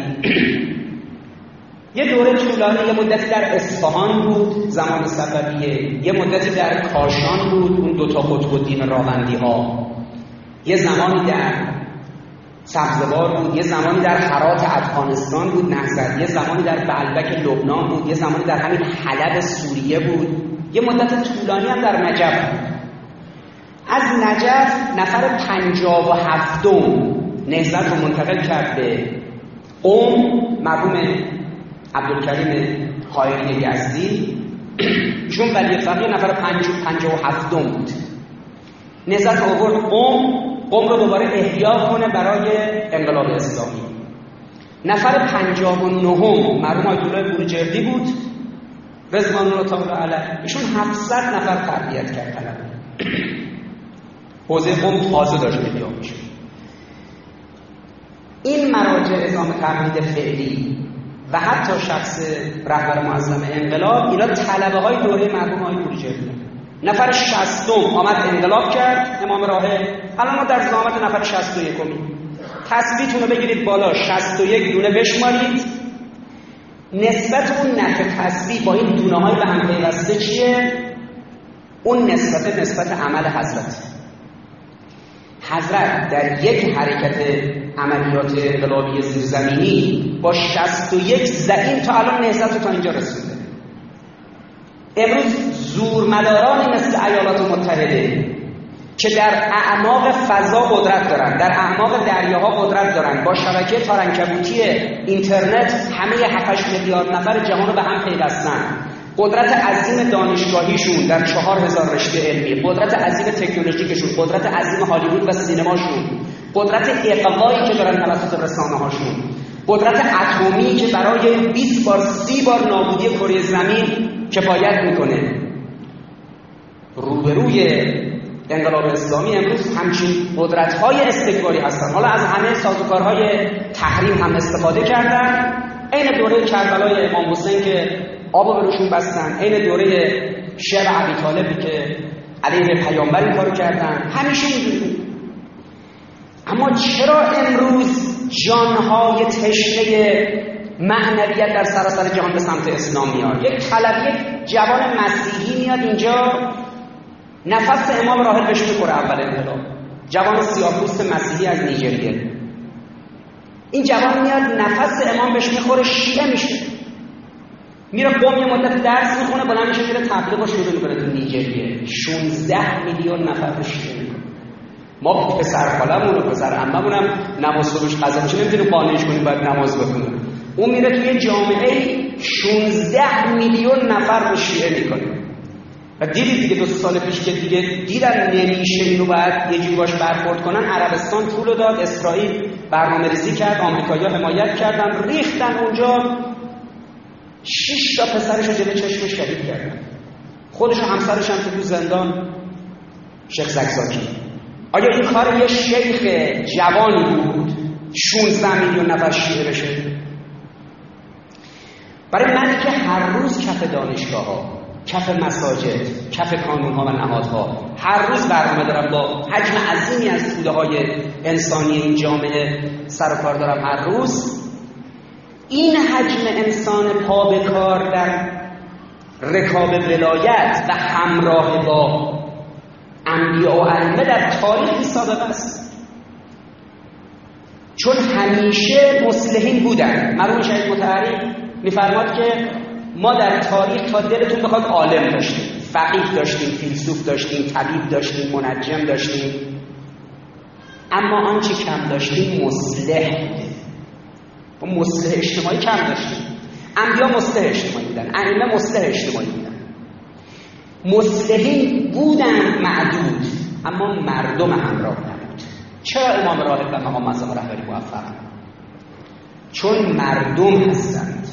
یه دوره طولانی، یه مدتی در اصفهان بود زمان صفویه، یه مدتی در کاشان بود اون دوتا قطب الدین راوندی ها، یه زمانی در سبزوار بود، یه زمانی در هرات افغانستان بود نهضت، یه زمانی در بلبک لبنان بود، یه زمانی در همین حلب سوریه بود، یه مدت طولانی هم در نجف بود. از نجف نفر پنجاه و هفتم نهضت رو منتقل کرد به قم، مرحوم عبدالکریم خایری یزدی. ایشون ولی فقیه نفر پنجاه و هفتم بود. نهضت آورد قم، قم رو دوباره احیا کنه برای انقلاب اسلامی. نفر پنجاه و نهم مرحوم آیت الله بروجردی بود، رضوان الله تعالی علیه. ایشون هفتصد نفر تربیت کرد. حوزه قم تازه داشت احیا میشه. این مراجع نظام تقلید فعلی و حتی شخص رهبر معظم انقلاب اینا طلبه های دوره مرحوم آقای بروجردی. نفر شصتم آمد انقلاب کرد امام راهب. الان ما در زامت نفر شصت و یکمی. تسبیحتون رو بگیرید بالا، شصت و یک دونه بشمارید. نسبت اون نفع تسبیح با این دونه های به هم پیوسته چیه؟ اون نسبت نسبت عمل حضرت. حضرت در یک حرکت عملیات انقلابی زیرزمینی با شصت و یک زعیم تا الان نهضت رو تا اینجا رسونده. امروز زورمدارانی مثل ایالات متحده که در اعماق فضا قدرت دارن، در اعماق دریاها قدرت دارن، با شبکه تارنکبوتی اینترنت همه هفت هشت میلیارد نفر جهان رو به هم پیوستن، قدرت عظیم دانشگاهیشون در چهار هزار رشته علمی، قدرت عظیم تکنولوژیکشون، قدرت عظیم هالیوود و سینماشون، قدرت اقوایی که دارن توسط رسانه‌هاشون، قدرت اتمی که برای بیست بار سی بار نابودی کره زمین کفایت میکنه. روبروی انقلاب اسلامی امروز همچین قدرت‌های استکباری هستن. حالا از همه سازوکارهای تحریم هم استفاده کردن. عین دوره کربلای امام حسین که آب به روشون بستن، عین دوره شعر ابی طالبی که علیه پیامبر این کارو کردن، همیشه اینجوری. اما چرا امروز جانهای تشنه معنویت در سراسر جهان به سمت اسلام میاد؟ یک طلبی جوان مسیحی میاد اینجا، نفس امام راحل بهش میخوره اول انقلاب، جوان سیاه‌پوست مسیحی از نیجریه. این جوان میاد نفس امام بهش میخوره، شیعه میشه، میره قم یه مدت درس میخونه، بلند میشه میره تبلیغ رو شروع میکنه تو نیجریه. شانزده میلیون نفر رو شیعه میکنه. ما پسر خالمون و پسر عممونم نماز صبحش قضا میشه نمیتونیم قانعش کنیم باید نماز بخونه. اون میره توی جامعه شانزده میلیون نفر رو شیعه میکنه. و دیدید دیگه دو سال پیش که دیگه دیدن نمیشه اینو باید یه جوری باش برخورد کنن، عربستان پول داد، اسرائیل برنامه‌ریزی کرد، آمریکایی‌ها حمایت کردن، ریختن اونجا، شش تا پسرشو جلوی چشمش شهید کردن، خودش و همسرش هم تو زندان. شیخ زکزاکی. آیا این کار یه شیخ جوانی بود شانزده میلیون نفر شیعه بشه؟ برای من که هر روز کف دانشگاه‌ها، کف مساجد، کف کانون‌ها و نهادها هر روز برنامه دارم، با حجم عظیمی از توده‌های انسانی این جامعه سر و کار دارم هر روز. این حجم انسان پا به کار در رکاب ولایت و همراه با انبیا و ائمه در تاریخ سابقه است، چون همیشه مصلحین بودن. مرحوم شهید مطهری می‌فرماد که ما در تاریخ تا دلتون بخواد عالم داشتیم، فقیه داشتیم، فیلسوف داشتیم، طبیب داشتیم، منجم داشتیم، اما آنچه کم داشتیم مصلح بوده. ما مصلح اجتماعی کم داشتیم. انبیا مصلح اجتماعی بودن، ائمه مصلح اجتماعی بودن، مصلحین بودن معدود، اما مردم همراه نبود. چرا امام راهب و مقام معظم رهبری موفق؟ چون مردم هستند.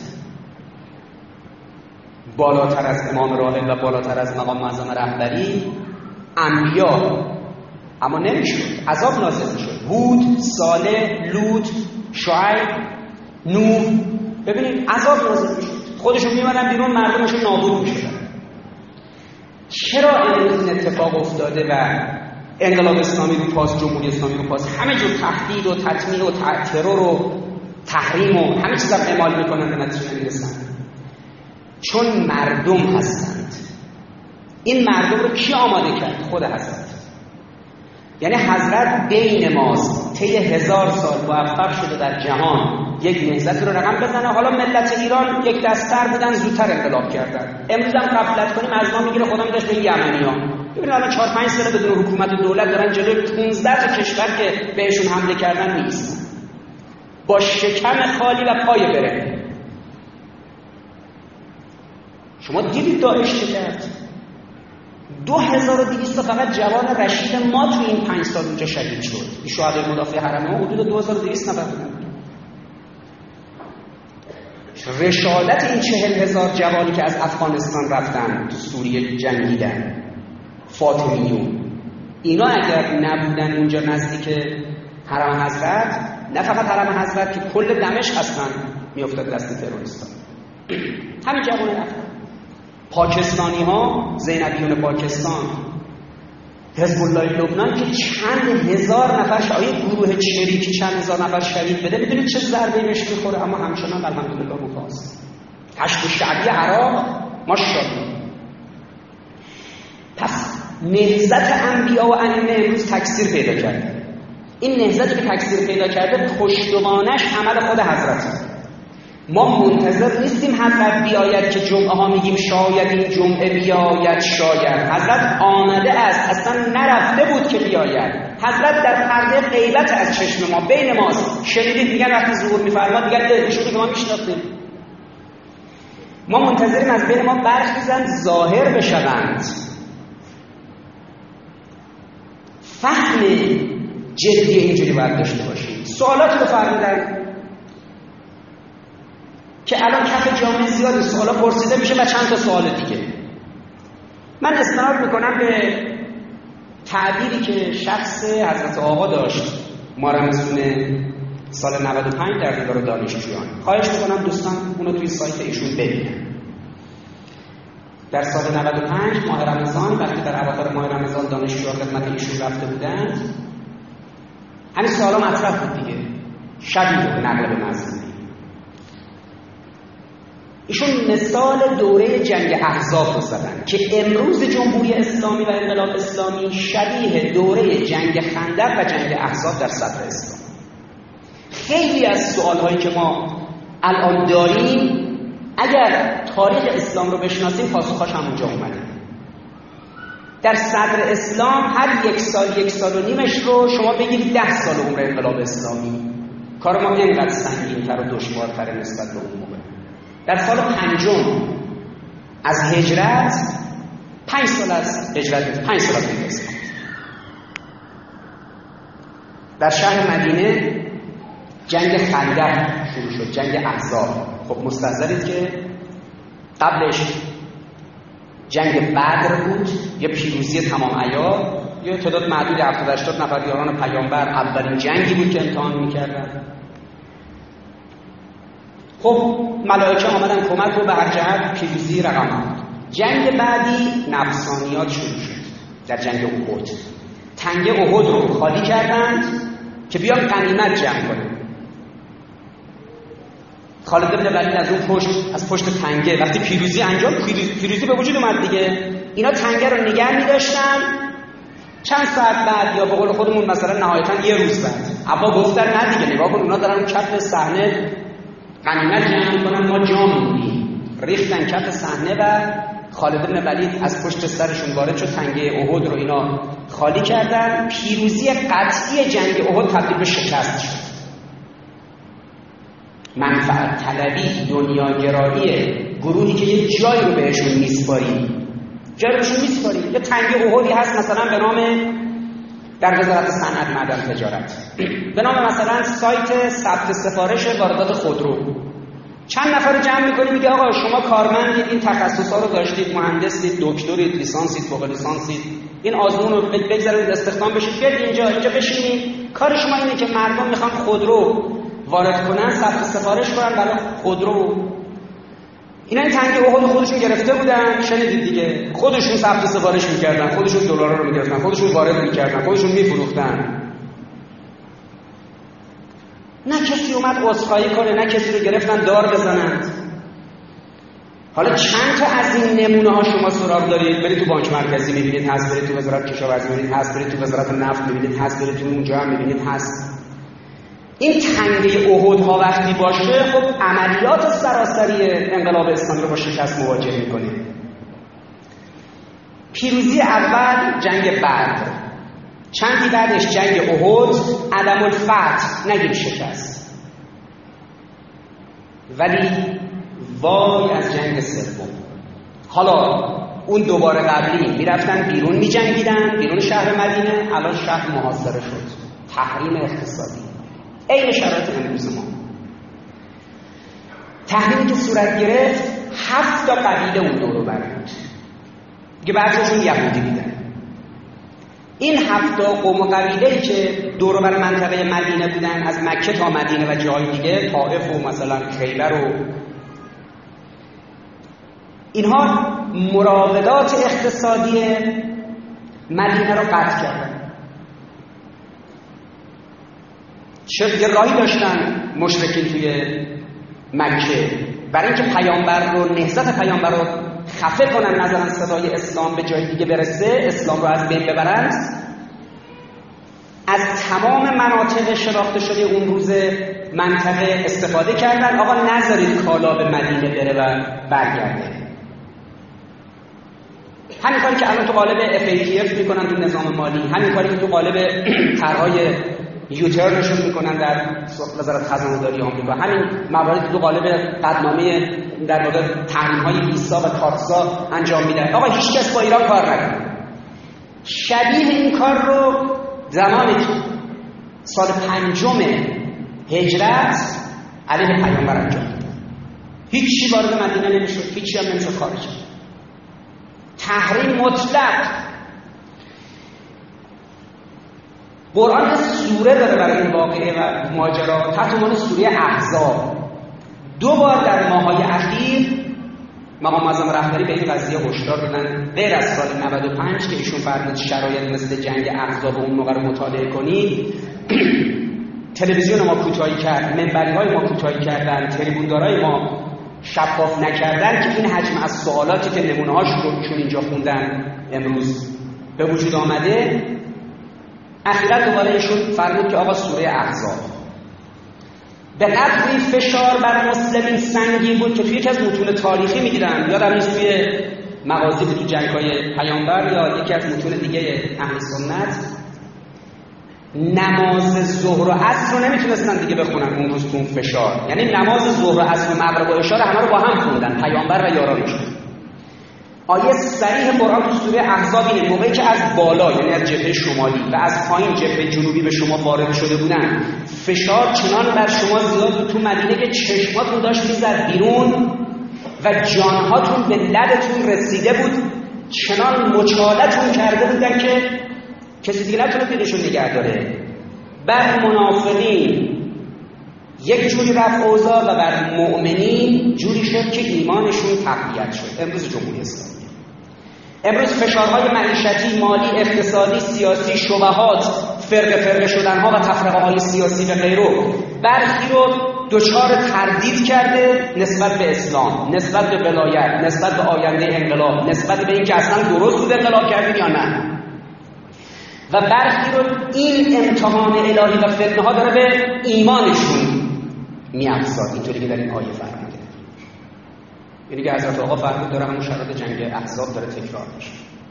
بالاتر از امام راهب و بالاتر از مقام معظم رهبری انبیا، اما نمیشد، عذاب نازل میشد. هود، صالح، لوط، شعیب، نوح، ببینید عذاب نازل میشد، خودشون میمدن بیرون، مردمشون نابود میشدن. چرا امروز این اتفاق افتاده و انقلاب اسلامی رو پاس، جمهوری اسلامی رو پاس، همه جور تهدید و تطمیع و ترور و تحریم و همه چیز هم اعمال میکنن به نتیجه نمیرسن؟ چون مردم هستند. این مردم رو کی آماده کرد؟ خود حضرت. یعنی حضرت بین ماست طی هزار سال موفق شده در جهان یک نهضت رو رقم بزنه. حالا ملت ایران یک دست‌تر بودن، زودتر انقلاب کردن. امروز هم غفلت کنیم از ما میگیره خدا میداشت به یمنی‌ها. ببین الان چهار پنج سال بدون حکومت و دولت دارن جلوی پانزده تا کشور که بهشون حمله کردن نیست، با شکم خالی و پای برهنه. شما دیدید داعش چه کرد؟ دو هزار و دویست فقط جوان رشید ما تو این پنج سال اونجا شهید شد. این شهدای مدافع حرم ما حدود دو هزار و دویست نفر بودن. رشادت این چهل هزار جوانی که از افغانستان رفتن تو سوریه جنگیدن، فاطمیون، اینا اگر نبودن اونجا نزدیک حرم حضرت، نه فقط حرم حضرت که کل دمشق هستن میافتاد دست تروریستان. همین جوان رفتن. پاکستانی ها، زینبیون پاکستان، حزب الله لبنان که چند هزار نفر شهید، گروه چریکی چند هزار نفر شهید بده، بدونید چه ضربه‌ای بهش می‌خوره، اما همچنان الحمدلله مفاز. حشد شعبی عراق ماشاءالله. پس نهضت انبیا و ائمه امروز تکثیر پیدا کرده. این نهضتی که تکثیر پیدا کرده پشتوانش عمل خود حضرت. ما منتظر نیستیم حضرت بیاید که جمعه ها میگیم شاید این جمعه بیاید، شاید حضرت آمده است، اصلا نرفته بود که بیاید. حضرت در پرده غیبت از چشم ما، بین ماست. شنیدید میگن وقتی ظهور میفرماد میگن ایشون که ما میشناختیم. ما منتظریم از بین ما برخیزند، ظاهر بشوند. فهم جدی اینجوری باید داشته باشیم. سوالاتی رو فرمودن که الان کف جامعه زیادی سوالا پرسیده میشه و چند تا سوال دیگه. من استناد میکنم به تعبیری که شخص حضرت آقا داشت ما رمضان سال نود و پنج در دیدار دانشجویان. خواهش میکنم دوستان اونو توی سایت ایشون ببینن. در سال نود و پنج ماه رمضان، وقتی در اواخر ماه رمضان دانشجوها خدمت ایشون رفته بودند، همین سوالا مطرح بود دیگه، شبیه به نقل به مضمون. ایشون مثال دوره جنگ احزاب رو زدن که امروز جمهوری اسلامی و انقلاب اسلامی شبیه دوره جنگ خندق و جنگ احزاب در صدر اسلام. خیلی از سوالهایی که ما الان داریم اگر تاریخ اسلام رو بشناسیم پاسخاش همونجا اومده. در صدر اسلام هر یک سال یک سال و نیمش رو شما بگیرید ده سال عمر انقلاب اسلامی. کار ما اینقدر سنگین‌تر و دشوارتر نسبت به اون موقع. در سال پنجم از هجرت، پنج سال از هجرت، پنج سال از اسلام، در شهر مدینه جنگ خندق شروع شد، جنگ احزاب. خب مستحضرید که قبلش جنگ بدر بود، یه پیروزی تمام عیار، یه تعداد معدود هفتاد هشتاد نفر یاران پیامبر، اولین جنگی بود که امتحان میکردن. خب ملائکه آمدن کمک رو به هر جهت پیروزی رقم داد. جنگ بعدی نفسانیات شروع شد در جنگ احد. تنگه احد رو خالی کردند که بیان غنیمت جمع کنند. خالد بن ولید از اون پشت، از پشت تنگه وقتی پیروزی انجام پیروزی به وجود اومد دیگه، اینا تنگه رو نگه می‌داشتن. چند ساعت بعد یا به قول خودمون مثلا نهایتاً یه روز بعد ابا گفتن نه دیگه، نگاه کن اونا دارن کف صحنه غنیمت جمع می‌کنن، ما جا موندیم. ریختن کف صحنه و خالد بن ولید از پشت سرشون وارد شد، تنگه احد رو اینا خالی کردن. پیروزی قطعی جنگ احد تبدیل به شکست شد. منفعت طلبی، دنیاگرایی گروهی که یه جایی رو بهشون میسپاری، جایی بهشون میسپاری. یه تنگه احدی هست مثلا به نام در وزارت صنعت معدن تجارت به نام مثلا سایت ثبت سفارش واردات خودرو. چند نفر جمع میکنی میگه آقا شما کارمندید، این تخصصا رو داشتید، مهندسید، دکترید، لیسانسید، فوق لیسانسید، این آزمون رو بگذارید استخدام بشید، بیاید اینجا اینجا بشینید. کار شما اینه که مردم میخوان خودرو وارد کنن، ثبت سفارش کنن برای خودرو. اینا این تنگه احد خودشون گرفته بودن، شنیدید دیگه، خودشون ثبت سفارش میکردن، خودشون دلارا رو میگرفتن، خودشون وارد میکردن، خودشون میفروختن. نه کسی اومد عذرخواهی کنه، نه کسی رو گرفتن دار بزنند. حالا چند تا از این نمونه ها شما سراغ دارید؟ برید تو بانک مرکزی میبینید هست، برید تو وزارت کشاورزی میبینید هست، برید تو وزارت نفت میبینید هست، برید تو اونجا هم میبینید هست. این تنگه احد ها وقتی باشه خب عملیات سراسری انقلاب اسلامی رو با شکست مواجه میکنه. پیروزی اول جنگ بدر، چندی بعدش جنگ احد، عدم الفتح، نگیم شکست. ولی وای از جنگ سوم. حالا اون دوباره قبلی میرفتن بیرون میجنگیدن، بیرون شهر مدینه، الان شهر محاصره شد، تحریم اقتصادی، این شرایط امروز ما. تحریمی که صورت گرفت هفت تا قبیله اون دورو بر بود که بعضیشون یهودی بودن. این هفت تا قوم و قبیله‌ای که دور و بر منطقه مدینه بودن، از مکه تا مدینه و جای دیگه، طائف و مثلا خیبر و اینها، مراودات اقتصادی مدینه رو قطع کردن. چه یه راهی داشتن مشرکین توی مکه برای اینکه پیامبر رو، نهضت پیامبر رو خفه کنن، نظرن صدای اسلام به جای دیگه برسه، اسلام رو از بین ببرن، از تمام مناطق شناخته شده اون روز منطقه استفاده کردن. آقا نذارید کالا به مدینه بره و برگرده. همین کاری که الان تو قالب اف ای تی اف میکنن تو نظام مالی، همین کاری که تو قالب طرحهای یوترنشون میکنن در وزارت خزانه‌داری آمریکا، همین مواردی تو قالب قدنامه در واقع تحریم‌های ویزا و کارتزا انجام میدن. آقا هیچ کس با ایران کار نکنه. شبیه این کار رو زمان سال پنجم هجرت علیه پیامبر انجام داد. هیچی وارد مدینه نمیشد، هیچی هم نمیشد خارج. تحریم مطلق. قرآن سوره داره برای این واقعه و ماجرا تحت عنوان سوره احزاب. دو بار در ماه‌های اخیر مقام معظم رهبری به این قضیه هشدار دادن، غیر از سال نود و پنج که ایشون فرمود شرایط مثل جنگ احزاب اون موقع رو مطالعه کنید. تلویزیون ما کوتاهی کرد، منبرهای ما کوتاهی کردن، تریبوندارای ما شفاف نکردن که این حجم از سوالاتی که نمونه‌هاش رو چون اینجا خوندن امروز به وجود آمده. اخیراً دوباره ایشون فرمود که آقا سوره احزاب به قدری فشار بر مسلمین سنگین بود که توی یکی از متون تاریخی میگیرن، یادم نیست توی مغازی بود تو جنگ‌های پیامبر یا یکی از متون دیگه اهل سنت، نماز ظهر و عصر رو نمیتونستن دیگه بخونن اون روز تو اون فشار. یعنی نماز ظهر و عصر و مغرب و عشا رو همه رو با هم خوندن، پیامبر و یارانشون. آیه صریح قرآن تو سوره احزاب اینه موقعی که از بالا یعنی از جبهه شمالی و از پایین جبهه جنوبی به شما وارد شده بودن، فشار چنان بر شما زیاد بود تو مدینه که چشماتون داشت میزد بیرون و جانهاتون به لبتون رسیده بود، چنان مچالتون کرده بودن که کسی دیگه نتونه دیدشون نگه داره. بر منافقین یک جوری رفت اوضاع و بر مؤمنین جوری شد که ایمانشون تقویت شد. امروز جمهوری اسلامی، امروز فشارهای معیشتی، مالی، اقتصادی، سیاسی، شبهات، فرقه فرقه شدنها و تفرقه‌های سیاسی و غیره برخی رو دچار تردید کرده نسبت به اسلام، نسبت به ولایت، نسبت به آینده انقلاب، نسبت به اینکه اصلا درست بود انقلاب کردیم یا نه. و برخی رو این امتحان الهی و فتنه ها داره به ایمانشون می‌افزاد. اینطوری که در این آیه فرموده، یعنی که حضرت آقا فرمود داره همون شرایط جنگ احزاب داره تکرار میشه.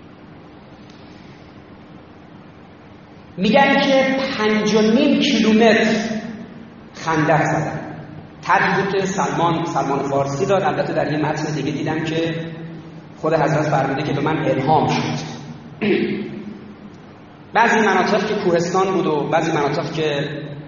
میگن که پنج و نیم کیلومتر خندق زدن. ترجمه که سلمان سلمان فارسی داد. البته در یه متن دیگه دیدم که خود حضرت فرموده که به من الهام شد. بعضی مناطق که کوهستان بود و بعضی مناطق که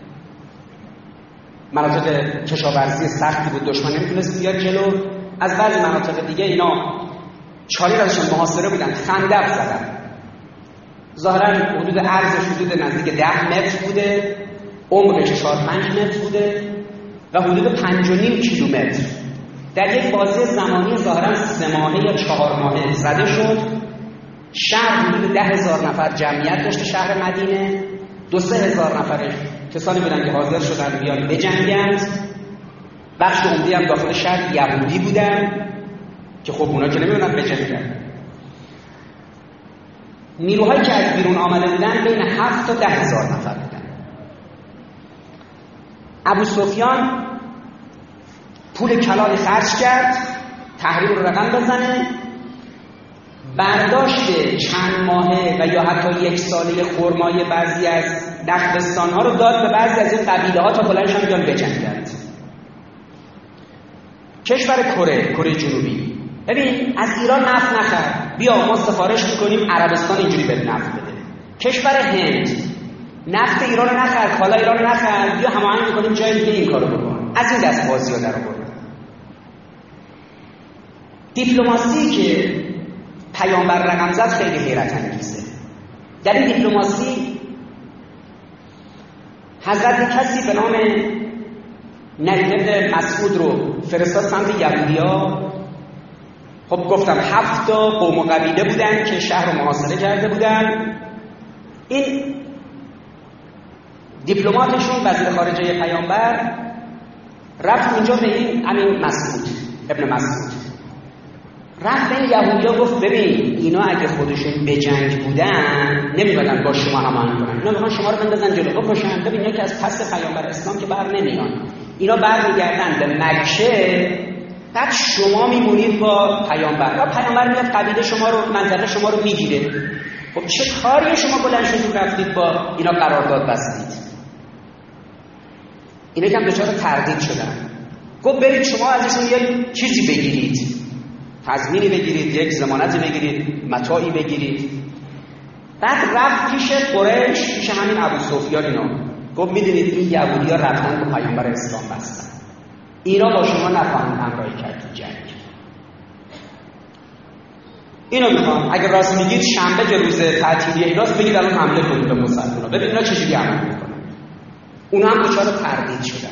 مناطق کشاورزی سختی بود، دشمن نمیتونست بیاد جلو، از بعضی مناطق دیگه اینا چالی ازشون محاصره بودن، خندق زدن. ظاهرا حدود عرضش حدود نزدیک ده متر بوده، عمقش چهار پنج متر بوده و حدود پنج و نیم کیلومتر در یک بازه زمانی ظاهرا سه ماهه یا چهار ماهه زده شد. شهر حدود ده هزار نفر جمعیت داشته، شهر مدینه دو سه هزار نفرش کسانی بودن که حاضر شدن بیان بجنگند. بخش عمدی هم داخل شهر یهودی بودن که خب اونا که نمیدونن بجنگن. نیروهایی که از بیرون آمده بودن بین هفت تا ده هزار نفر بودن. ابو سفیان پول کلانی خرج کرد تحریم رو رقم بزنه، برداشت چند ماهه و یا حتی یک ساله خرمای بعضی از نخلستان‌ها رو داد به بعضی از این قبیله‌ها تا بلندشان بیان بجنگند. کشور کره کره جنوبی، ببین از ایران نفت نخر، بیا ما سفارش میکنیم عربستان اینجوری به نفت بده. کشور هند نفت ایران رو نخر، کالا ایران رو نخر، بیا هماهنگ میکنیم جای دیگه این کارو بکن. از این دست بازی‌ها در آورد. دیپلماسی که پیامبر رقم زد خیلی حیرت انگیزه. در این دیپلماسی حضرت کسی به نام نجم بن مسعود رو فرستاد سمت یهودی‌ها. خب گفتم هفت تا قوم و قبیله بودن که شهر رو محاصره کرده بودن. این دیپلماتشون وزیر خارجه پیامبر رفت اونجا به این امین مسعود ابن مسعود رفت این یهودی‌ها گفت ببین اینا اگه خودشون به جنگ بودن نمی‌بودن با شما هماهنگ کنن، اینا میخوان شما رو بندازن جلو بکشن. ببین اینا که از پس پیامبر اسلام که بر نمیان، اینا برمیگردن به مکه، بعد شما میمونید با پیامبر و پیامبر میاد قبیله شما رو، منطقه شما رو میگیره. خب چه کاری شما بلند شدید رفتید با اینا قرارداد بستید؟ اینا که هم دچار تردید شدن. گفت برید شما ازشون یک چیزی بگیرید، تضمینی بگیرید، یک ضمانتی بگیرید، متاعی بگیرید. بعد رفت پیش قریش، پیش همین ابو سفیان اینا. گفت میدونید این یهودی‌ها رفتن به پیامبر اسلام بستن، اینا با شما نخواهند همراهی کرد تو جنگ. اینو میخوام اگر راست میگید شنبه که روز تعطیلیه ایناست بگید الان حمله کنید به مسلمان‌ها، ببین اینا چجوری عمل میکنن. اونا هم دچار تردید شدن.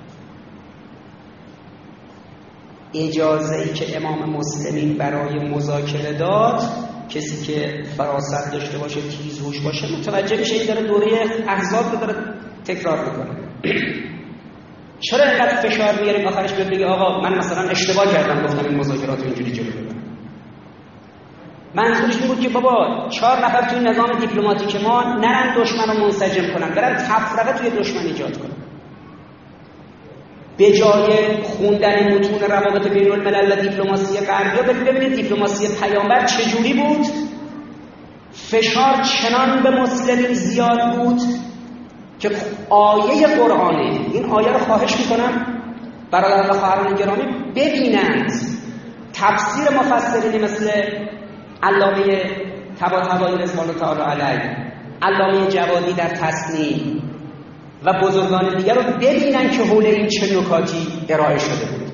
اجازه ای که امام مسلمین برای مذاکره داد، کسی که فراست داشته باشه، تیزهوش باشه، متوجه میشه این داره دوره احزاب رو داره تکرار میکنه. چرا اینقدر فشار میاریم آخرش بیاد بگه آقا من مثلا اشتباه کردم گفتم این مذاکرات رو اینجوری جلو ببرم؟ منظورش این بود که بابا چهار نفر توی نظام دیپلماتیک ما نرن دشمن رو منسجم کنن، برن تفرقه توی دشمن ایجاد کنن. به جای خوندن متون روابط بین الملل و دیپلماسی غربی، ببینید دیپلماسی پیامبر چجوری بود. فشار چنان به مسلمین زیاد بود که آیه قرآنه، این آیه رو خواهش میکنم برادران و خواهران گرامی ببینند. تفسیر مفسرین مثل علامه طباطبایی رضوان الله تعالی علیه، علامه جوادی در تصنیع و بزرگان دیگر رو ببینن که حول این چه نکاتی ارائه شده بود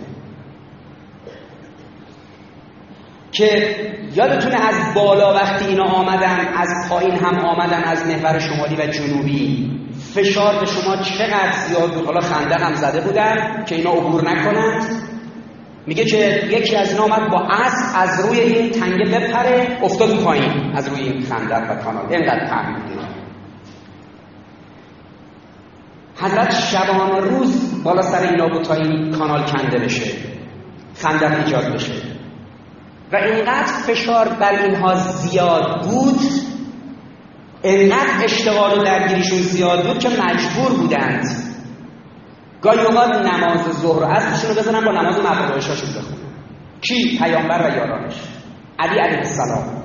که یادتونه از بالا وقتی اینا آمدن، از پایین هم آمدن، از محور شمالی و جنوبی فشار به شما چقدر زیاد بود. حالا خندق هم زده بودن که اینا عبور نکنند. میگه که یکی از اینا آمد با اسب از روی این تنگه بپره، افتاد پایین از روی این خندق و کانال. اینقدر پهن بود. حضرت شبانه روز بالا سر اینا بود تا این کانال کنده بشه، خندق ایجاد بشه. و اینقدر فشار بر اینها زیاد بود، اینقدر اشتغال و درگیریشون زیاد بود که مجبور بودند گاهی اوقات نماز ظهر عصرشون رو بزنن با نماز مغرب و عشاشون بخونن. کی؟ پیامبر و یارانش، علی علیه السلام.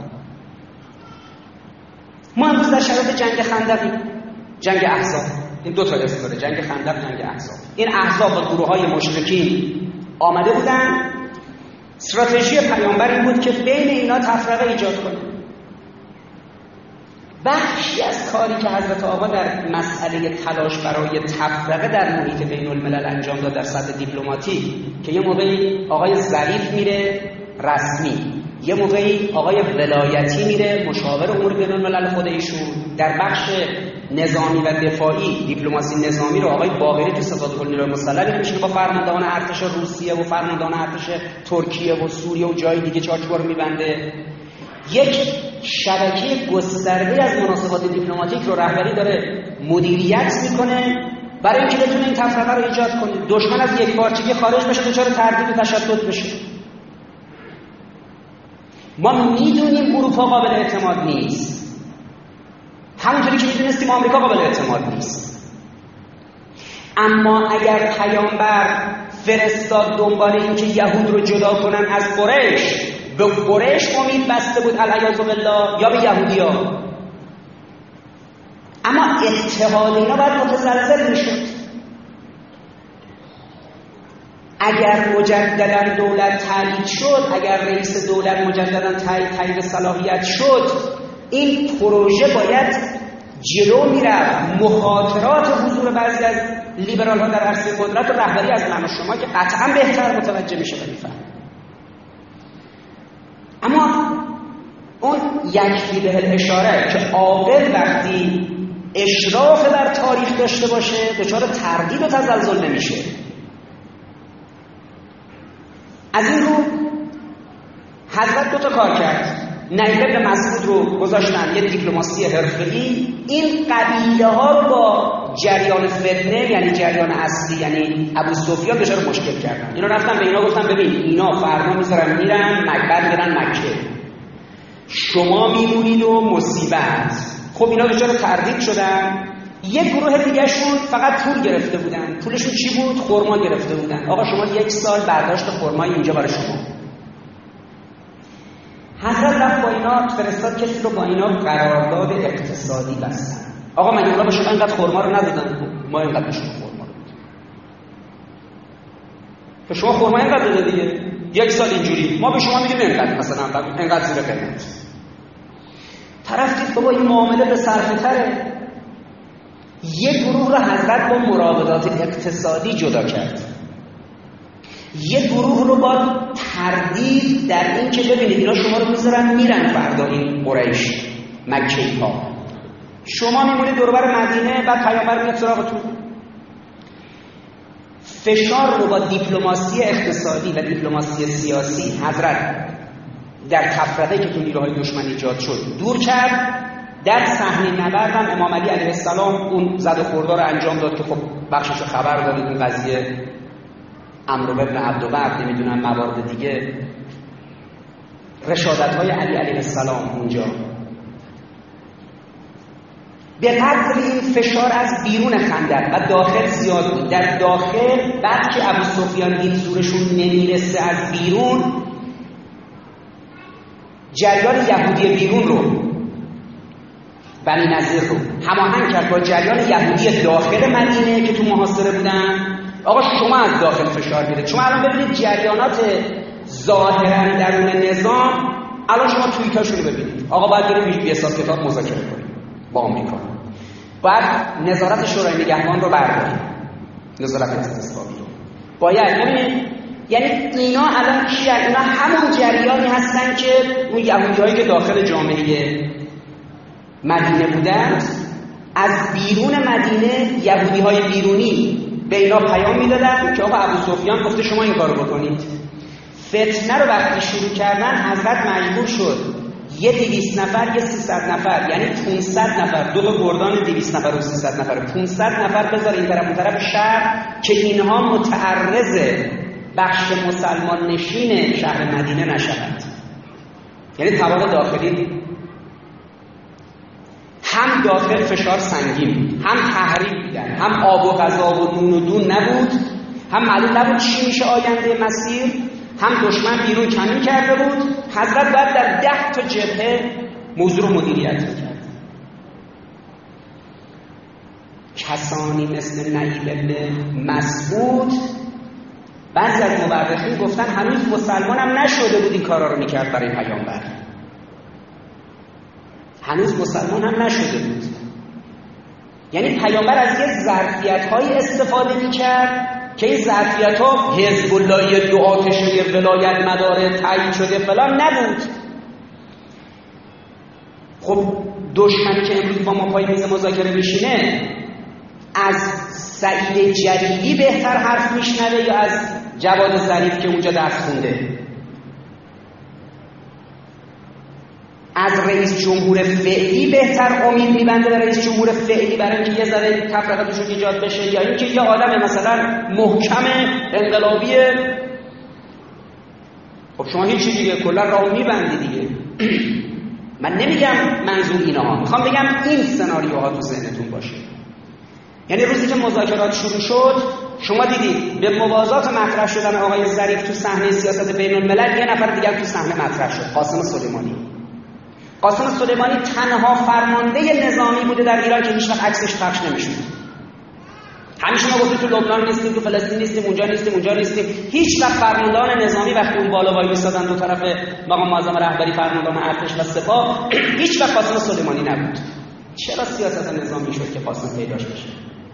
ما امروز در شرایط جنگ خندقی، جنگ احزاب، این دو تا اسم داره، جنگ خندق، جنگ احزاب. این احزاب با گروه‌های مشرکین آمده بودن. استراتژی پیامبر این بود که بین اینا تفرقه ایجاد کنه. بخشی از کاری که حضرت آقا در مسئله تلاش برای تفرقه در محیط بین الملل انجام داد در سطح دیپلماتی، که یه موقعی آقای ظریف میره رسمی، یه موقعی آقای ولایتی میره مشاور امور بین الملل خود ایشون، در بخش نظامی و دفاعی دیپلماسی نظامی رو آقای باقری تو ستاد کل نیروی مسلح میشه با فرماندهان ارتش روسیه و فرماندهان ارتش ترکیه و سوریه و جای دیگه چارچوب رو میبنده. یک شبکه گسترده از مناسبات دیپلماتیک رو رهبری داره مدیریت میکنه برای اینکه بتونه این تفرقه رو ایجاد کنه، دشمن از یک پارچگی خارج بشه، دچار تردید و تشدد بشه. ما میدونیم اروپا قابل اعتماد نیست، همونطوری که میدونستیم آمریکا قابل اعتماد نیست. اما اگر پیامبر فرستاد دنبال این که یهود رو جدا کنن از قریش، به قریش امید بسته بود العیاذ بالله یا به یهودی‌ها، اما اتحاد اینا باید متزلزل میشد. اگر مجددا دولت تایید شد، اگر رئیس دولت مجددا تایید صلاحیت شد، این پروژه باید جلو میرفت. مخاطرات حضور بعضی از لیبرال ها در عرصه قدرت و رهبری از من و شما که قطعا بهتر متوجه میشه و میفهم. اما اون یکی به الاشاره که عاقل وقتی اشراف بر تاریخ داشته باشه دچار تردید و تزلزل نمیشه. از این رو حضرت دو تا کار کرد. نجیب بن مسعود رو گذاشتن یه دیپلماسی حرفه‌ای، این قبیله ها رو با جریان فتنه یعنی جریان اصلی یعنی ابو سفیان دچار مشکل کردن. اینا رفتن به اینا گفتن ببین اینا فردا میذارن میرن مکه میرن مکه، شما میمونید و مصیبت. خب اینا دچار تردید شدن. یک گروه دیگه شون فقط پول گرفته بودن. پولشون چی بود؟ خرما گرفته بودن. آقا شما یک سال برداشت خرمای اینجا برای شما. حضرت رفت با اینا فرستاد کسی رو با اینا قرارداد اقتصادی بستن. آقا من اونا به شما اینقدر خرما رو ندادن، ما اینقدر به شما خرما رو دادیم. به شما خرما اینقدر داده دیگه. یک سال اینجوری ما به شما میگیم اینقدر، مثلا اینقدر زیر قیمت. طرف دید بابا این معامله به صرفه تره. یک گروه رو حضرت با مراودات اقتصادی جدا کرد، یک گروه رو با تردید در این که ببینید اینا شما رو میذارن میرن فردا این قریش مکه‌ای ها، شما میمونید دور و بر مدینه، بعد پیامبر میاد سراغتون. فشار رو با دیپلماسی اقتصادی و دیپلماسی سیاسی حضرت در تفرقه که تو نیروهای دشمن ایجاد شد دور کرد. در صحنه نبرد هم امام علی علیه السلام اون زد و خوردا رو انجام داد که خب بخشش خبر دادید، اون قضیه عمرو بن عبدالبر نمیدونم موارد دیگه، رشادت‌های علی علیه السلام اونجا. به قدر این فشار از بیرون خندق و داخل زیاد بود. در داخل بعد که ابو سفیان دید زورشون نمیرسه از بیرون، جریان یهودی بیرون رو بنی نظیر رو هماهنگ کرد با جریان یهودی داخل مدینه که تو محاصره بودن. آقا شما از داخل فشار گیرید. شما الان ببینید جریانات ظاهرا درون نظام، الان شما توییتاشو رو ببینید. آقا باید بریم بی حساب کتاب مذاکره کنیم با آمریکا، باید نظارت شورای نگهبان رو برداریم، نظارت استثباتی رو باید. ببینید یعنی اینا الان کیه؟ اینا همون جریانی هستن که اون یهودیایی که داخل جامعه مدینه بودند، از بیرون مدینه یهودی‌های بیرونی به اینا پیام میدادن که آقا ابو سفیان گفته شما این کارو بکنید. فتنه رو وقتی شروع کردن حضرت مجبور شد یه دویست نفر یه سیصد نفر یعنی پانصد نفر، دو تا گردان دویست نفر و سیصد نفر، پانصد نفر بذاره این طرف اون طرف شهر که اینها متعرض بخش مسلمان نشین شهر مدینه نشوند. یعنی طبقه داخلی هم داخل فشار سنگین بود، هم تحریم بودن، هم آب و غذا و نون و دون نبود، هم معلوم نبود چی میشه آینده مسیر، هم دشمن بیرون کمی کرده بود. حضرت باید در ده تا جبهه موضوع رو مدیریت میکرد. کسانی مثل نعیم بن مسعود، بعضی از مورخین گفتن هنوز مسلمان هم نشده بود این کارا رو میکرد برای پیامبر، هنوز مسلمان هم نشده بود. یعنی پیامبر از یه ظرفیت‌هایی استفاده می‌کرد که این ظرفیت‌ها حزب اللهی دو آتشه ولایت مداره تعیین شده فلان نبود. خب دشمنی که امروز با ما پای میز مذاکره میشینه از سعید جلیلی بهتر حرف میشنوه یا از جواد ظریف که اونجا درس خونده؟ از رئیس جمهور فعلی بهتر امید میبنده به رئیس جمهور فعلی برای اینکه یه ذره تفرقه توشون ایجاد بشه، یا اینکه یه آدم مثلا محکم انقلابی؟ خب شما هیچی دیگه کلا راهو میبندی دیگه. من نمیگم منظور اینها، میخوام بگم این سناریوها تو ذهنتون باشه. یعنی روزی که مذاکرات شروع شد شما دیدید به موازات مطرح شدن آقای ظریف تو صحنه سیاست بین الملل یه نفر دیگر تو صحنه مطرح شد، قاسم سلیمانی. قاسم سلیمانی تنها فرمانده نظامی بوده در ایران که هیچ وقت عکسش پخش نمیشد. همیشه ما گفتیم تو لبنان نیستیم، تو فلسطین نیستیم، اونجا نیستیم، اونجا نیستیم. هیچ وقت فرماندهان نظامی وقتی اون بالا وای میسادن دو طرف مقام معظم رهبری، فرماندهان ارتش و سپاه، هیچ وقت قاسم سلیمانی نبود. چرا سیاست نظامی شد که قاسم پیداش بشه؟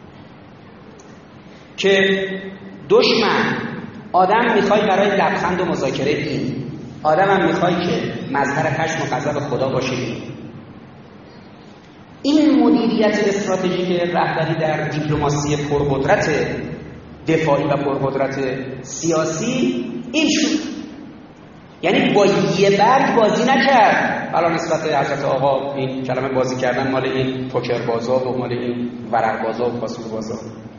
که دشمن آدم میخوای برای لبخند و مذاکره این، آدم هم میخوای که مظهر خشم و غضب خدا باشه. این مدیریت استراتژیک رهبری در دیپلماسی پرقدرت دفاعی و پرقدرت سیاسی این شد. یعنی با یه برگ بازی نکرد. حالا نسبت حضرت آقا این کلمه بازی کردن مال این پوکر بازا و مال این ورق بازا و پاسور بازا،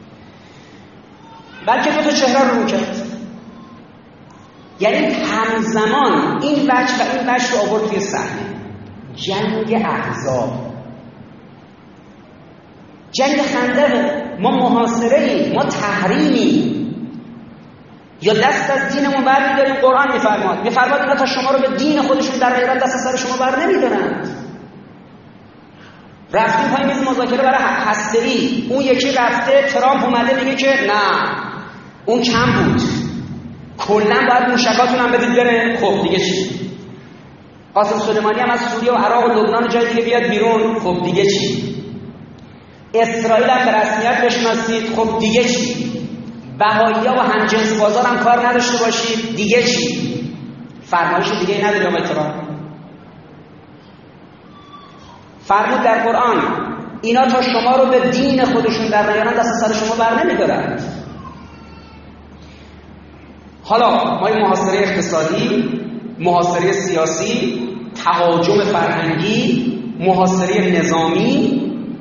بلکه دو تا چهره رو رو کرد. یعنی همزمان این بچ و این بچ رو آورد توی صحنه. جنگ احزاب، جنگ خندقه، ما محاصره ایم، ما تحریمیم، یا دست از دینمون بر می‌داریم. قرآن می‌فرماد می‌فرماد اینا تا شما رو به دین خودشون در نیارن دست از سر شما بر نمی‌دارن. رفتیم پای میز مذاکره برای هسته‌ای، اون یکی رفته، ترامپ اومده میگه که نه اون کم بود، کلاً باید موشکاتون هم بدید بره. خب دیگه چی؟ قاسم سلیمانی هم از سوریه و عراق و لبنان جای دیگه بیاد بیرون. خب دیگه چی؟ اسرائیل هم به رسمیت بشناسید. خب دیگه چی؟ بهایی‌ها و همجنس بازار هم کار نداشته باشید. دیگه چی؟ فرمایش دیگه ای نداری آقای ترامپ؟ فرمود در قرآن اینا تا شما رو به دین خودشون در نیارن دست سر شما بر نمی‌دارند. حالا ما این محاصره اقتصادی، محاصره سیاسی، تهاجم فرهنگی، محاصره نظامی،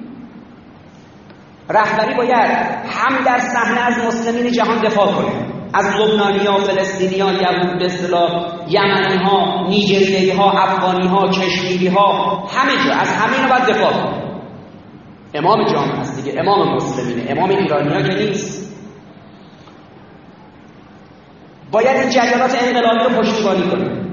رهبری باید هم در صحنه از مسلمین جهان دفاع کنه، از لبنانی‌ها، فلسطینی‌ها، یهود به اصطلاح، یمنی‌ها، نیجریه‌ها، افغانی‌ها، کشمیری‌ها، همه جا از همه اینا باید دفاع کنه. امام جامعه است دیگه، امام مسلمینه، امام ایرانی‌ها که نیست. باید این جریانات انقلابی رو پشتیبانی کنه،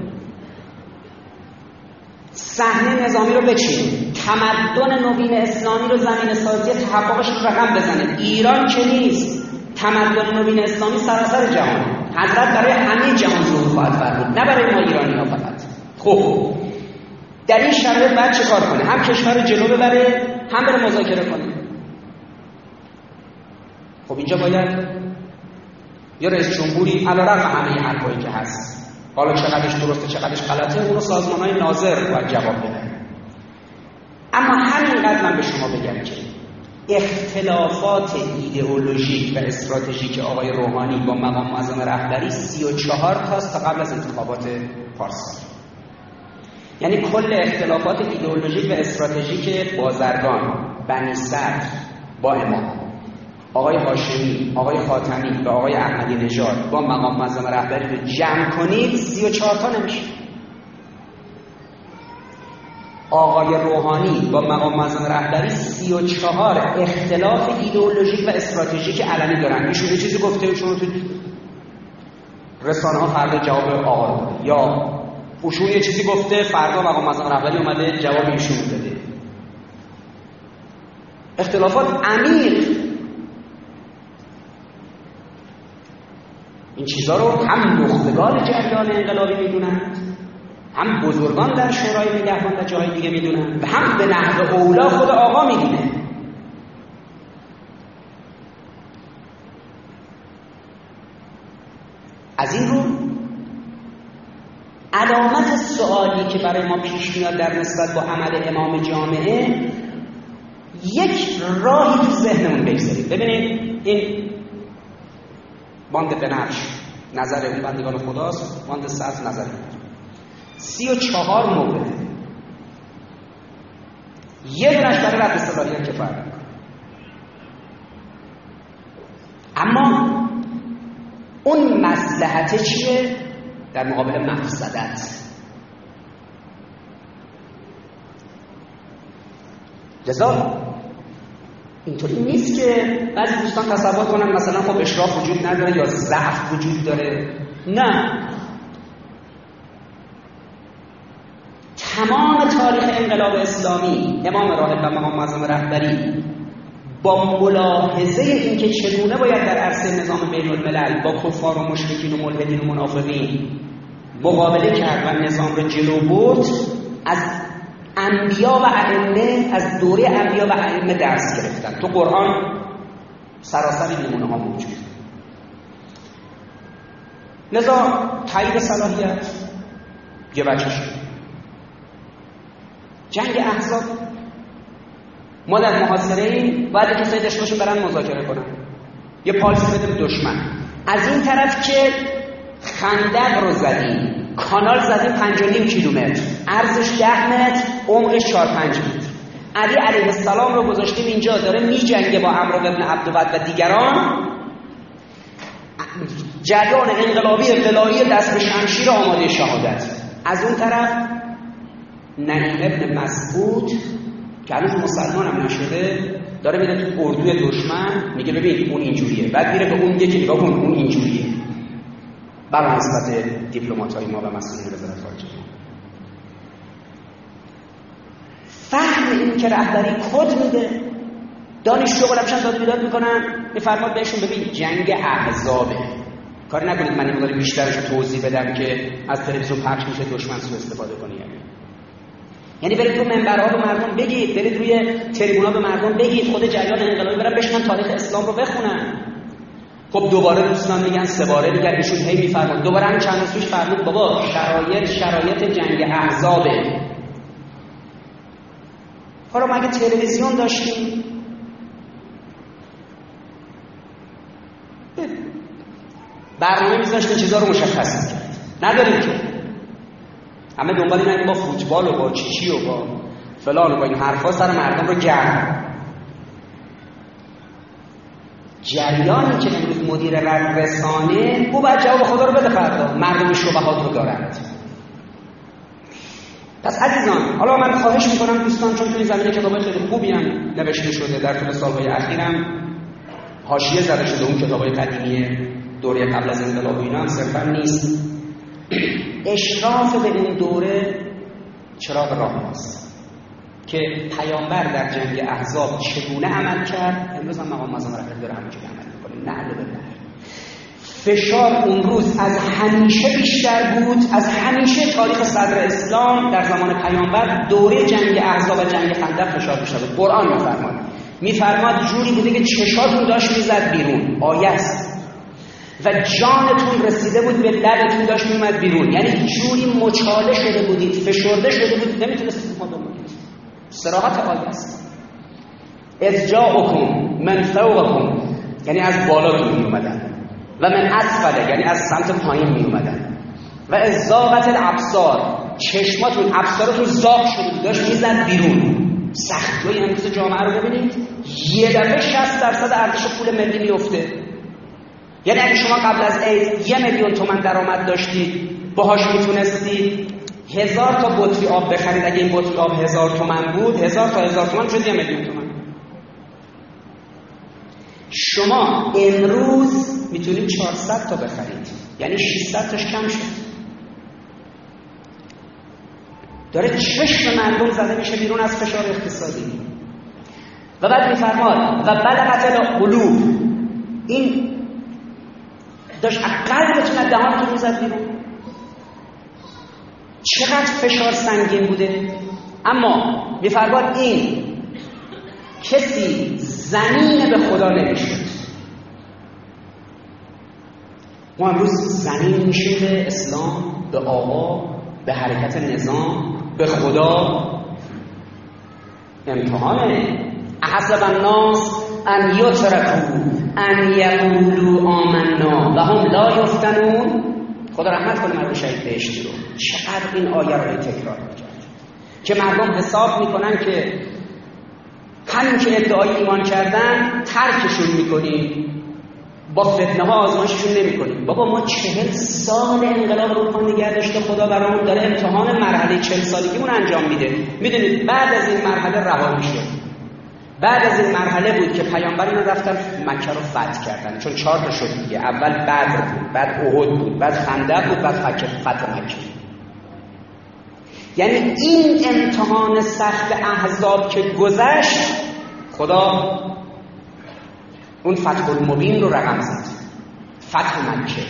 صحنه نظامی رو بچینه، تمدن نوین اسلامی رو زمین سازی تحققش رو رقم بزنه. ایران که نیست، تمدن نوین اسلامی سراسر جهان، حضرت برای همه جهان ظهور خواهد فرمود، نه برای ما ایرانی ها فقط. خب در این شرایط باید چه کار کنه؟ هم کشور جلو ببره، هم بره مذاکره کنه. خب اینجا باید یا رئیس جمهوری علیرغم همه حرفایی که هست، حالا چقدرش درسته چقدرش غلطه، اون رو سازمان‌های ناظر باید جواب بدن. اما همینقدر من به شما بگم که اختلافات ایدئولوژیک و استراتژیک آقای روحانی با مقام معظم رهبری سی و چهار تاست تا قبل از انتخابات پارسال. یعنی کل اختلافات ایدئولوژیک و استراتژیک بازرگان، بنی صدر با امام، آقای هاشمی، آقای خاتمی و آقای احمدی نژاد با مقام معظم رهبری رو جمع کنید سی و چهار تا نمیشه. آقای روحانی با مقام معظم رهبری سی و چهار اختلاف ایدئولوژیک و استراتژیک علنی دارن. ایشون یه چیزی گفته، ایشون تو رسانه ها فردا جواب آقا رو داده، یا ایشون یه چیزی گفته فردا مقام معظم رهبری اومده جواب ایشون رو داده. اختلافات عمیق. این چیزها رو هم نخبگان جریان انقلابی میدونند، هم بزرگان در شورای نگهبان و جای دیگه میدونند، و هم به نحو اولا خود آقا میدونه. از این رو علامت سوالی که برای ما پیش میاد در نسبت با عمل امام جامعه، یک راهی تو ذهنمون بگذارید. ببینید این باند بنفش نظر اون بندگان خداست، باند سبز نظر اون. سی و چهار مورد، یه دونش برای رد صلاحیت کفایت میکنه. اما اون مصلحت چیه در مقابل مفسدت؟ لذا اینطوری نیست که بعضی دوستان تصور کنن مثلا خب اشراف وجود نداره یا ضعف وجود داره. نه، تمام تاریخ انقلاب اسلامی امام راهب و مقام معظم رهبری با ملاحظه اینکه چگونه باید در عرصه نظام بین الملل با کفار و مشرکین و ملحدین و منافقین مقابله کرد و نظام رو جلو برد، از انبیا و ائمه، از دوره انبیا و ائمه درس گرفتن. تو قرآن سراسر نمونه ها موجود. لذا تایید صلاحیت یه بچه شد. جنگ احزاب، ما در محاصره ایم، باید کسایی داشته باشیم برن مذاکره کنن، یه پالیسی بده به دشمن. از این طرف که خندق رو زدیم، کانال زدیم پنج و نیم کیلومتر، عرضش ده متر، عمقش چهار پنج متر. علی علیه السلام رو گذاشتیم اینجا داره میجنگه با عمرو بن عبدود و دیگران. جریان انقلابی ابتدایی دست به شمشیر آماده شهادت. از اون طرف نعیم ابن مسعود که هنوز مسلمان هم نشده داره میره تو اردوی دشمن، میگه ببین اون اینجوریه، بعد میره به اون یکی نگاه کن اون اینجوریه. بر نسبت دیپلمات‌های ما و مسئولین وزارت خارجه فهم این که رهبری کد میده، دانشجو بلندشن داد بیداد میکنن، میفرماد بهشون ببین جنگ احزابه، کاری نکنید من این بیشترش رو توضیح بدم که از تلویزیون پخش میشه دشمن سوء استفاده کنه. یعنی برید رو منبرها به مردم بگید، برید روی تریبونا به مردم بگید، خود جریان انقلابی برن بشنن تاریخ اسلام رو بخونن. خب دوباره دوستان میگن سه باره میگن ایشون هی میفرماد، دوباره هم چند روز پیش فرمود بابا شرایط شرایط جنگ احزابه. حالا مگه تلویزیون داشتیم؟ برنامه میذاشتیم چیزا رو مشخص میکرد، نداریم که همه دنبال اینن با فوتبال و با چیچی و با فلان و با این حرفا سر مردم رو گرم. جریانی که امروز مدیر رسانه او باید جواب خدا رو بده فردا، مردم شبهات رو دارند. پس عزیزان حالا من خواهش میکنم دوستان، چون توی زمینه کتابای خیلی خوبی هم نوشته شده در طول سالهای اخیرم حاشیه زده شده، اون کتابای قدیمی دوره قبل از انقلاب و اینا هم صرفا نیست، اشراف به این دوره چراغ راه ماست که پیامبر در جنگ احزاب چگونه عمل کرد، امروز هم مقام معظم رهبری داره همونجوری عمل میکنه. نعل بالله. فشار اون روز از همیشه بیشتر بود، از همیشه تاریخ صدر اسلام در زمان پیامبر دوره جنگ احزاب و جنگ خندق فشار بیشتر بود. قرآن میفرماد میفرماد جوری بوده که چشاتون داشت میزد بیرون، آیه است، و جانتون رسیده بود به لبتون داشت میومد بیرون، یعنی جوری مچاله شده بودید، فشرده شده بودید، نمیتونستید مقاومت کنید. صراحت آیه است. اذ جاءکم من فوقکم، یعنی از بالاتون می اومدن، و من اسفل، یعنی از سمت پایین می اومدن، و اذ زاغت الابصار، چشماتون ابصارتون زاغ شده داشت میزد بیرون. سختیای امروز جامعه رو ببینید، یه دفعه شصت درصد ارزش پول ملی میفته. یعنی اگه شما قبل از عید یه میلیون تومان درآمد داشتید، باهاش میتونستید هزار تا بطری آب بخرید. اگه این بطری آب هزار تومان بود، هزار تا هزار تومان شد یه میلیون تومان. شما امروز میتونید چهارصد تا بخرید، یعنی ششصد تاش کم شد. داره چشم مردم زده میشه بیرون از فشار اقتصادی. و بعد میفرماد و بلغت القلوب، این داشت قلبتون از دهانتون میزد بیرون. چقدر فشار سنگین بوده. اما میفرماد این کسی زمین به خدا نمیشد. ما امروز زمین میشیم به اسلام، به آقا، به حرکت نظام، به خدا. امتحانه. احسب الناس ان یترکوا ان یقولوا آمنا و هم لا یفتنون. خدا رحمت کنه مردم شهید بهشتی رو. چقدر این آیه رو تکرار میکرد که مردم حساب میکنن که همین که ادعای ایمان کردن ترکشون میکنیم، با فتنه ها آزمایششون نمیکنیم. بابا ما چهل سال انقلاب رو پا نگه داشته، خدا برامون داره امتحان مرحله چهل سالگیمون انجام میده. میدونید بعد از این مرحله رها میشه. بعد از این مرحله بود که پیامبران رفتن مکه رو فتح کردن، چون چهار تا شد دیگه. اول بدر بود، بعد احد بود، بعد خندق بود، بعد فتح مکه. یعنی این امتحان سخت احزاب که گذشت، خدا اون فتح المبین رو رقم زد. فتح مکه.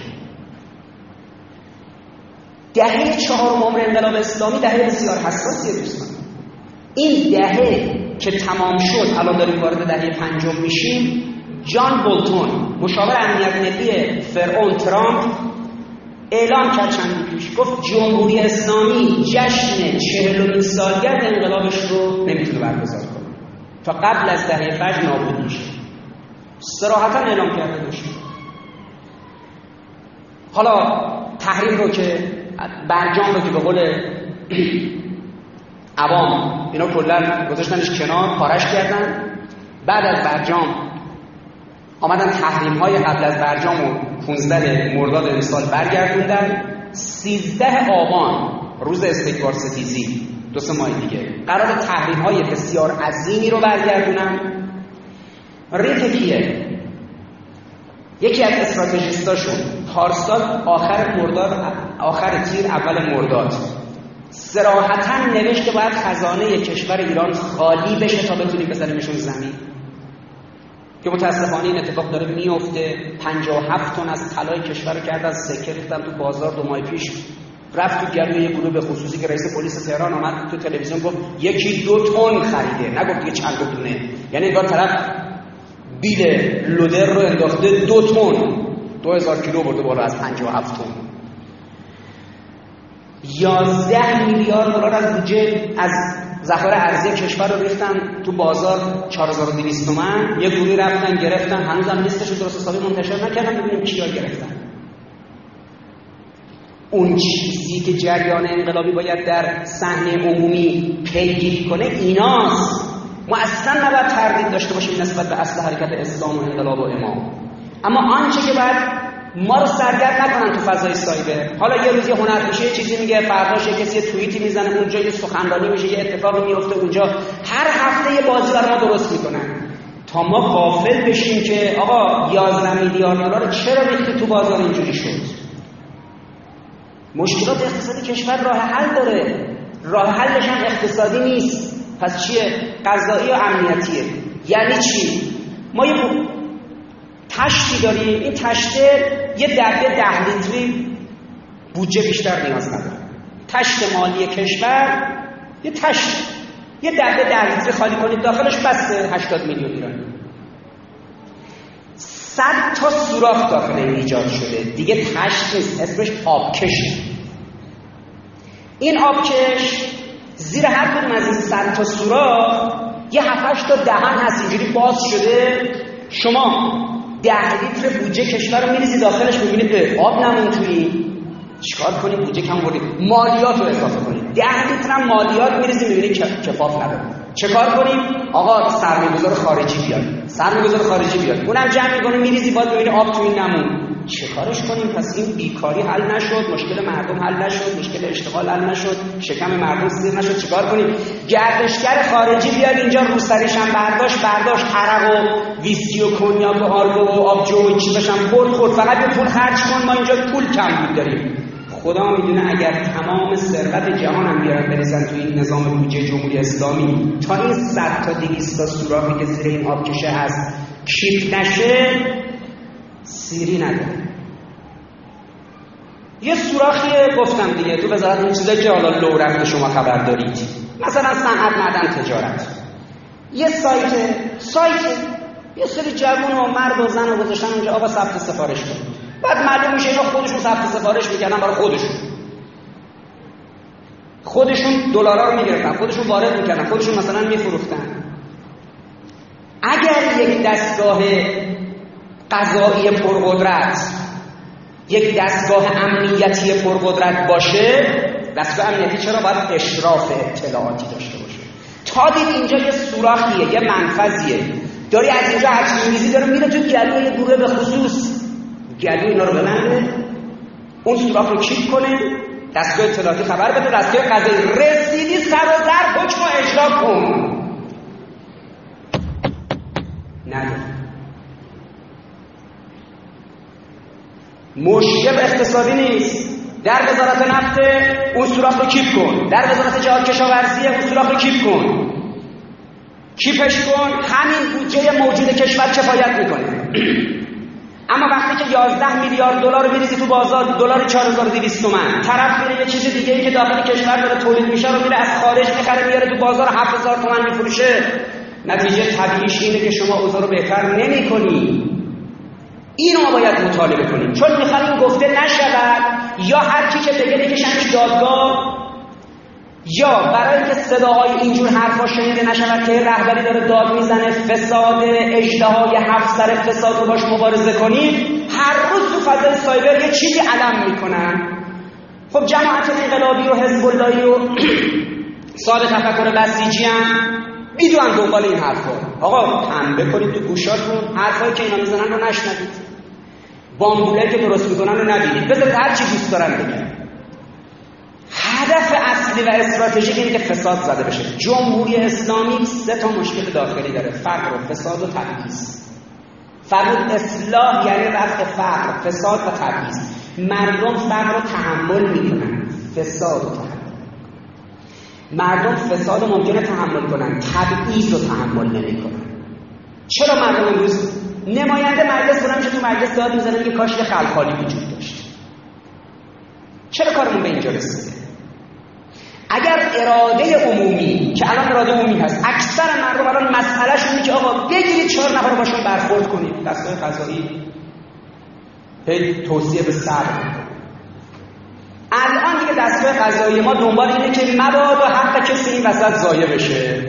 دهه چهارم عمر انقلاب اسلامی دهه بسیار حساسیه دوستان. این دهه که تمام شد، الان داریم وارد دهه پنجم میشیم. جان بولتون مشاور امنیت ملی فرعون ترامپ اعلام کرد چند پیش، گفت جمهوری اسلامی جشن چهلمین سالگرد انقلابش رو نمیتونه برگزار کنه تا قبل از دهه فجر نابود میشه. صراحتا اعلام کرده باشه. حالا تحریم رو که برجام رو که به قول عوام اینا کلا گذاشتنش کنار، پارش کردن. بعد از برجام آمدن تحریم های قبل از برجام و پانزده مرداد امسال برگردوندن. سیزده آبان روز استکبار ستیزی دو سه ماه دیگه قرار تحریم های بسیار عظیمی رو برگردونن. ریت کیه؟ یکی از استراتژیستاشون پارسال آخر مرداد، آخر تیر اول مرداد صراحتاً نوشت که باید خزانه کشور ایران خالی بشه تا بتونیم بزنیمشون زمین، که متاسفانه این اتفاق داره میفته. پنجاه و هفت تن از طلای کشور رو کردن سکه ریختن تو بازار. دو ماه پیش رفت تو گلوی یه گروه به خصوصی که رئیس پلیس تهران آمد تو تلویزیون گفت یکی دو تن خریده، نگفت دیگه چند تا دونه. یعنی انگار طرف بیل لودر رو انداخته دو تن، دو هزار کیلو برده بالا از پنجاه و هفت تن. یازده میلیارد دلار از بودجه از ذخایر ارزی کشور رو ریختن تو بازار، چهار هزار و دویست تومان. یه گروهی رفتن گرفتن، هنوزم لیستش رو درست حسابی منتشر نکردن ببینیم کیا گرفتن. اون چیزی که جریان انقلابی باید در صحنه عمومی پیگیری کنه ایناست. ما اصلا نباید تردید داشته باشیم نسبت به اصل حرکت اسلام و انقلاب و امام. اما آنچه که باید ما رو سرگرم نکنن تو فضای سایبر. حالا یه روزی هنر میشه یه چیزی میگه، فرداش یه کسی یه توییتی میزنه، اونجا یه سخنرانی میشه، یه اتفاقی میفته اونجا. هر هفته یه بازی برای ما درست میکنن تا ما غافل بشیم که آقا یازده میلیارد دلار چرا ریختی تو بازار اینجوری شد. مشکلات اقتصادی کشور راه حل داره، راه حلش هم اقتصادی نیست. پس چیه؟ قضایی و امنیتیه. یعنی چی؟ ما یه تشتی داریم، این تشته یه دبه ده لیتری بودجه بیشتر نیاز نداره. تشت مالی کشور یه تشت، یه دبه ده لیتری خالی کنید داخلش بسته هشتاد میلیون ایرانی. صد تا سوراخ داخل این ایجاد شده، دیگه تشت نیست، اسمش آبکشه. این آبکش زیر هر کدوم از این صد تا سوراخ یه هفت هشت تا دهن هست اینجوری باز شده. شما ده لیتر بودجه کشور رو میریزی داخلش، میبینید آب نمون توی. چیکار کنید؟ بودجه کم بردید، مالیات رو اضافه کنید. ده لیتر هم مالیات میریزی، میبینید کفاف نداره. چه کار کنیم؟ آقا سرمایه‌گذار خارجی بیاد، سرمایه‌گذار خارجی بیاد، اونم جمع می‌کنه میریزی، باز میبینید آب توی نمون. چه کارش کنیم؟ پس این بیکاری حل نشد، مشکل مردم حل نشد، مشکل اشتغال حل نشد، شکم مردم سیر نشد. چیکار کنیم؟ گردشگر خارجی بیاد اینجا، روسریش هم برداشت برداشت عرق و ویسکی و کنیاک و آرگو و آبجو و چیزش هم برد خورد. فقط یه پول خرج کن، ما اینجا پول کم بود داریم. خدا میدونه اگر تمام ثروت جهان هم بیارن بریزن تو این نظام بودجه جمهوری اسلامی تا این صد تا دویست تا سوراخی که زیر این آبکشه هست کیپ نشه، سیری نداره. یه سوراخیه گفتم دیگه تو وزارت اون چیزایی که حالا لو رفته شما خبر دارید، مثلا صنعت، معدن، تجارت. یه سایت سایت یه سری جوان و مرد و زن رو گذاشتن اونجا آقا ثبت سفارش کن. بعد معلوم میشه اینا خودشون ثبت سفارش میکردن برای خودشون. خودشون دلارا رو میگرفتن، خودشون وارد میکردن، خودشون مثلا میفروختن. اگر یک دستگاه قضایی پرقدرت، یک دستگاه امنیتی پرقدرت باشه، دستگاه امنیتی چرا باید اشراف اطلاعاتی داشته باشه؟ تا دید اینجا یه سوراخیه، یه منفذیه، داری از اینجا هرچی میریزی داره میره تو گلوی یه گروه به خصوص، گلوی اینا رو ببنده، اون سوراخ رو کیپ کنه، دستگاه اطلاعاتی خبر بده، دستگاه قضایی رسیدی سر و در حکم اجرا کن. نه مشکل اقتصادی نیست. در وزارت نفت اون سوراخ رو کیپ کن، در وزارت جهاد کشاورزی اون سوراخ رو کیپ کن، کیپش کن، همین بودجه موجود کشور کفایت میکنه. اما وقتی که یازده میلیارد دلار رو میریزی تو بازار، دلار چهار هزار و دویست تومان، طرف میره یه چیز دیگه ای که داخل کشور داره تولید میشه رو میره از خارج میخره میاره تو بازار هفت هزار تومان میفروشه. نتیجه طبیعیش اینه که شما اوضاع رو بهتر نمی‌کنی. اینو ما باید مطالبه کنیم، چون میخوایم گفته نشود یا هر کی که بگه بکشنش دادگاه، یا برای اینکه صداهای اینجور حرفا شنیده نشود که رهبری داره داد میزنه فساد اژدهای هفت سر فساد رو باش مبارزه کنیم، هر روز تو فضای سایبر یه چیزی علم میکنن. خب جماعت انقلابی و حزب اللهی و صاحب تفکر بسیجی هم میدونن دنبال این حرفا. آقا پنبه کنید تو گوشاتون، حرفایی که اینا میزنن رو نشنوید، بامبولایی که درست میکنن رو نبینید، بذارید هر چی دوست دارن بگن. هدف اصلی و استراتژیک اینه که فساد زده بشه. جمهوری اسلامی سه تا مشکل داخلی داره: فقر و فساد و تبعیض. فرمود اصلاح یعنی رفع فقر، فساد و تبعیض. مردم فقر رو تحمل میکنن، فساد رو تحمل. مردم فساد رو ممکنه تحمل کنن، تبعیض رو تحمل نمیکنن. چرا مردم امروز نماینده مجلس بلند شد تو مجلس داد میزنه که کاش یه خلخالی وجود داشت؟ چرا کارمون به اینجا رسیده؟ اگر اراده عمومی که الان اراده عمومی هست، اکثر مردم الان مسئلهشون اینه که آقا بگیرید چهار نفر رو باشون برخورد کنید، دستگاه قضایی هی توصیه به صبر. الان دیگه دستگاه قضایی ما دنبال اینه که مبادا حق کسی این وسط ضایع بشه،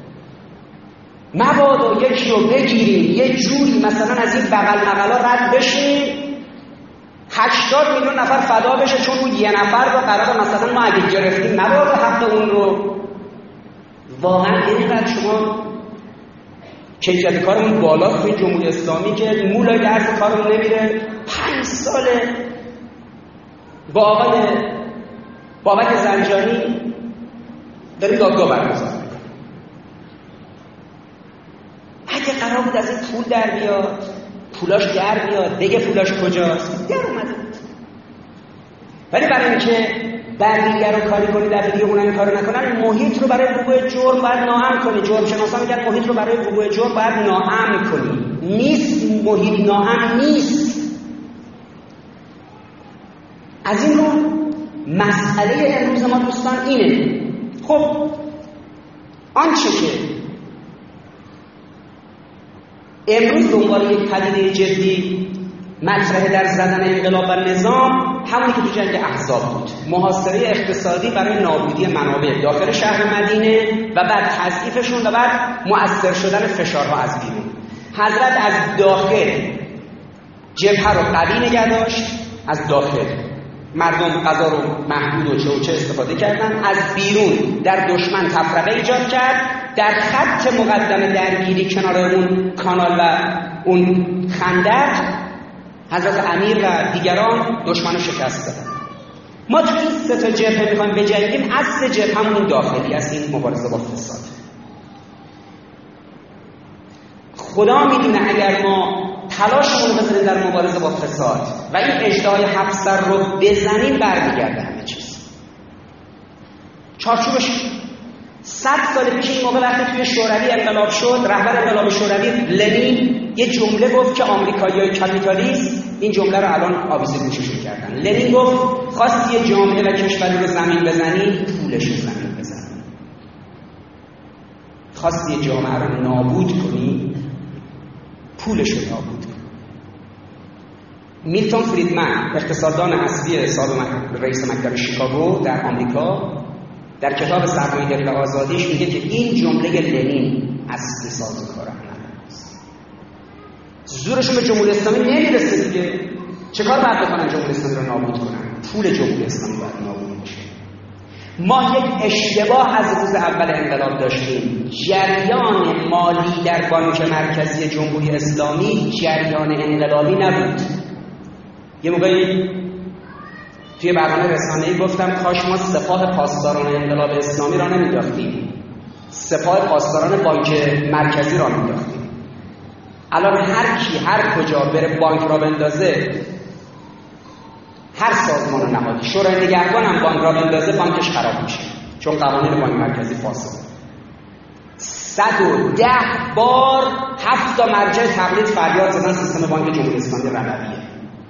مبادا یکی رو بگیریم یه جوری مثلا از این بغل مغلا رد بشیم، هشتاد میلیون نفر فدا بشه چون اون یه نفر رو قرار مثلا ما اگه گرفتیم مبادا حق اون رو. واقعا اینقدر شما کیفیت کارمون بالاست توی جمهوری اسلامی که مولای درس کارمون نمیره. پنج ساله با آقای بابک زنجانی داریم دادگاه برگزار میکنیم. اگه قرار بود از این پول در بیاد، پولاش در بیاد، بگه پولاش کجاست، در اومده بود. ولی برای اینکه برگیگر رو کاری کنی در دیگه اونم کارو نکنن، محیط رو برای وقوع جرم باید ناامن کنی. جرم شناسا میگن محیط رو برای وقوع جرم باید ناامن کنی. نیست، محیط ناامن نیست. از این رو مسئله امروز ما دوستان اینه. خب آنچه که امروز دنبال یک پدیده جدی مطرح در زدن انقلاب و نظام، همونی که تو جنگ احزاب بود، محاصره اقتصادی برای نابودی منابع داخل شهر مدینه و بعد تضعیفشون و بعد مؤثر شدن فشارها از بیرون. حضرت از داخل جبهه رو قوی نگه داشت، از داخل مردم غذا رو محدود و چه و چه استفاده کردن، از بیرون در دشمن تفرقه ایجاد کرد، در خط مقدم درگیری کنار اون کانال و اون خندق حضرت امیر و دیگران دشمن رو شکست دادن. ما توی این سه تا جبهه میخوایم بجنگیم. اصل جبهه‌مون داخلی است، این مبارزه با فساد. خدا میدونه اگر ما تلاشمون رو بذاریم در مبارزه با فساد و این اژدهای هفت سر رو بزنیم، برمیگرده همه چیز. چارچوبش صد سال پیش این موقع وقتی توی شوروی انقلاب شد، رهبر انقلاب شوروی لنین یه جمله گفت که آمریکایی‌های کاپیتالیست این جمله رو الان آویزه گوششون کردن. لنین گفت خواستی یه جامعه و کشوری رو زمین بزنی، پولش رو زمین بزن. خواستی یه جامعه رو نابود کنی، پولش رو نابود کنی. میلتون فریدمن، اقتصاددان اصلی سابق رئیس مکتب شیکاگو در آمریکا، در کتاب سرمایه‌داری و آزادیش میگه که این جمله لنین اصلی سازوکار است. زورشون به جمهوری اسلامی نمیرسه دیگه. چه کار باید بکنن جمهوری اسلامی رو نابود کنن؟ پول جمهوری اسلامی باید نابود بشه. ما یک اشتباه از روز اول انقلاب داشتیم. جریان مالی در بانک مرکزی جمهوری اسلامی جریان انقلابی نبود. یه موقعی توی برنامه رسانه‌ای گفتم کاش ما سپاه پاسداران انقلاب اسلامی را نمی‌انداختیم، سپاه پاسداران بانک مرکزی را می‌انداختیم. الان هر کی هر کجا بره بانک را بندازه، هر سازمان نهادی، شورای نگهبان هم بانک را بندازه، بانکش خراب میشه، چون قوانین بانک مرکزی فاسده. صد و ده بار هفت تا مرجع تقلید فریاد زدن سیستم بانک جمهوری اسلامی ربویه.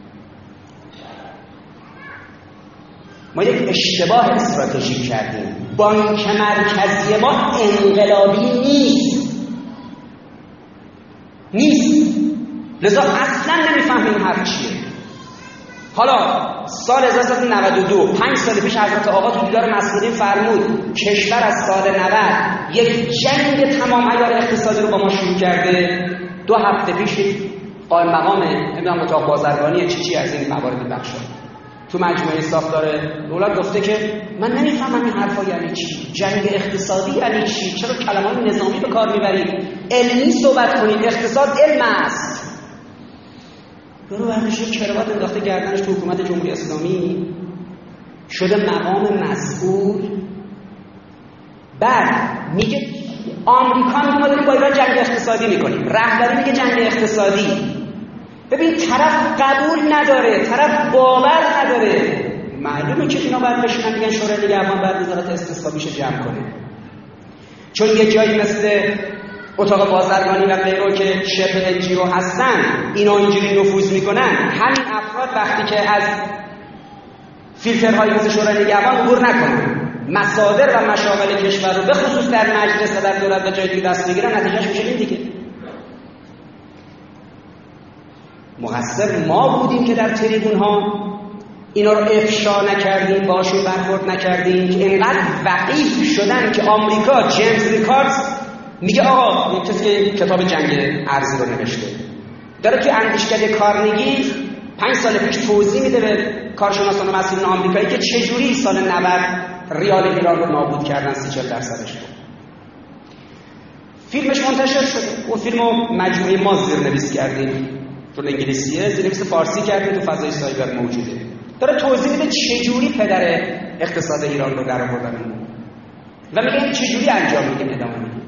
ما یک اشتباه استراتژیک کردیم. بانک مرکزی ما انقلابی نیست نیست لذا اصلا نمیفهمیم حرف چیه. حالا سال هزار و سیصد و نود و دو، پنج سال پیش حضرت آقا تو دیدار مسئولین فرمود کشور از سال نود یک جنگ تمام عیار اقتصادی رو با ما شروع کرده. دو هفته پیش قائم مقام نمیدونم اتاق بازرگانی چی چی از این موارد بخشید. تو مجموعه ساختار دولت گفته که من نمیفهمم این حرفا یعنی چی، جنگ اقتصادی یعنی چی، چرا کلمات نظامی به کار میبرید، علمی صحبت کنید، اقتصاد علم است. یارو برداشته کراوات انداخته گردنش تو حکومت جمهوری اسلامی، شده مقام مسئول. بعد میگه آمریکا میگه ما داریم با ایران جنگ اقتصادی میکنیم، رهبری میگه جنگ اقتصادی. ببین طرف قبول نداره، طرف باور نداره. معلومه که اینا باید بشینن میگن شورای نگهبان بعد وزارت استصوابیشو جمع کنه، چون یه جایی مثل اتاق بازرگانی و غیره که شبه انجیرو هستن اینا اینجوری نفوذ میکنن، همین افراد وقتی که از فیلترهای مثل شورای نگهبان عبور نکنن، مصادر و مشاغل کشور رو به خصوص در مجلس و در دولت به جای دیگه دست بگیرن، نتیجهش میشه این دیگه. مقصر ما بودیم که در تریبون ها اینا رو افشا نکردیم، باشون برخورد نکردیم که اینقدر وقیح شدن که آمریکا جیمز ریکاردز میگه آقا یک کسی که کتاب جنگ ارزی رو نوشته داره توی اندیشکده کارنگی پنج سال پیش توضیح میده به کارشناسان و مسئولین آمریکایی که چجوری سال نود ریال ایران رو نابود کردن، سی چهل درصدش بود. فیلمش منتشر شده، اون فیلمو مجموعه ما زیرنویس کردیم، چون انگلیسیه زیرنویس فارسی کردیم، تو فضای سایبر موجوده، داره توضیح میده چجوری پدر اقتصاد ایران رو در آوردن و میگه چجوری انجام میدیم ادامه میدیم.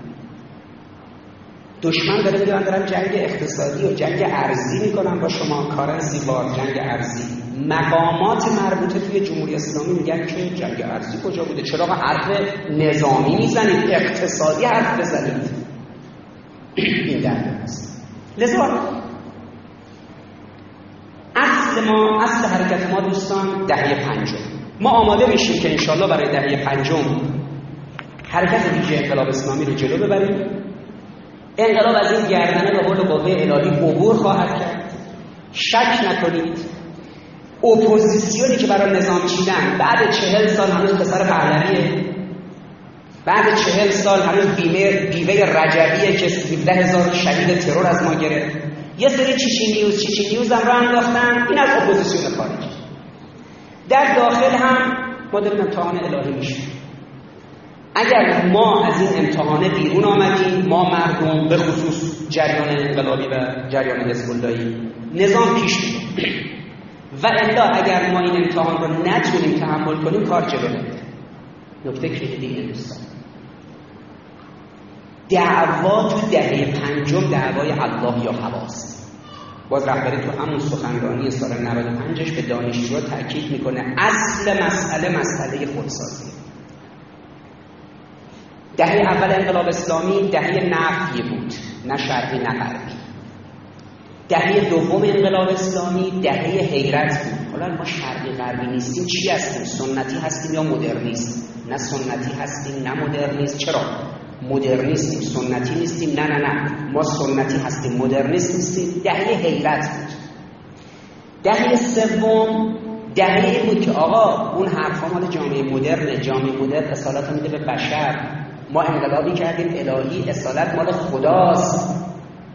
دشمن داره میگه من دارم جنگ اقتصادی و جنگ ارزی میکنم با شما، کارنسی وار، جنگ ارزی. مقامات مربوطه توی جمهوری اسلامی میگن که جنگ ارزی کجا بوده، چرا حرف نظامی میزنید، اقتصادی حرف بزنید. این درد است. لذا اصل ما، اصل حرکت ما دوستان دهه پنجم. ما آماده میشیم که انشالله برای دهه پنجم حرکت ویژه انقلاب اسلامی رو جلو ببریم. انقلاب از این گردنه به قول قوه الهی عبور خواهد کرد. شک نکنید اپوزیسیونی که برای نظام چیدن بعد چهل سال هنوز پسر پهلویه، بعد چهل سال هنوز بیمه بیوه رجبیه که سیزده هزار شهید ترور از ما گرفت. یه سری چیچی نیوز چیچی نیوز هم را انداختن. این از اپوزیسیون خارجی. در داخل هم ما داریم امتحان الهی میشیم. اگر ما از این امتحانه بیرون آمدیم، ما مردم به خصوص جریان انقلابی و جریان حزب اللهی نظام پیش میره و الا اگر ما این امتحان رو نتونیم تحمل کنیم کار جلو نمیره. نکته کلیدی اینه دوستان، دعوا تو دهه پنجم دعوای الله یا هواست. باز رهبری تو همون سخنرانی سال نود و پنجش به دانشجوها تاکید میکنه اصل مسئله مسئله خودسازی. دهه اول انقلاب اسلامی دهه نفی بود، نه شرقی نه غربی. دهه دوم انقلاب اسلامی دهه حیرت بود. حالا ما شرقی غربی نیستیم، چی هستیم؟ سنتی هستیم یا مدرنیست؟ نه سنتی هستیم نه مدرنیست. چرا؟ مدرنیستیم، سنتی نیستیم. نه نه نه ما سنتی هستیم، مدرنیست نیستیم. دهه حیرت بود. دهه سوم دهه بود که آقا اون حرفا مال جامعه مدرن، جامعه مدرن اصالت میده به بشر. ما انقلابی کردیم الهی، اصالت مال خداست.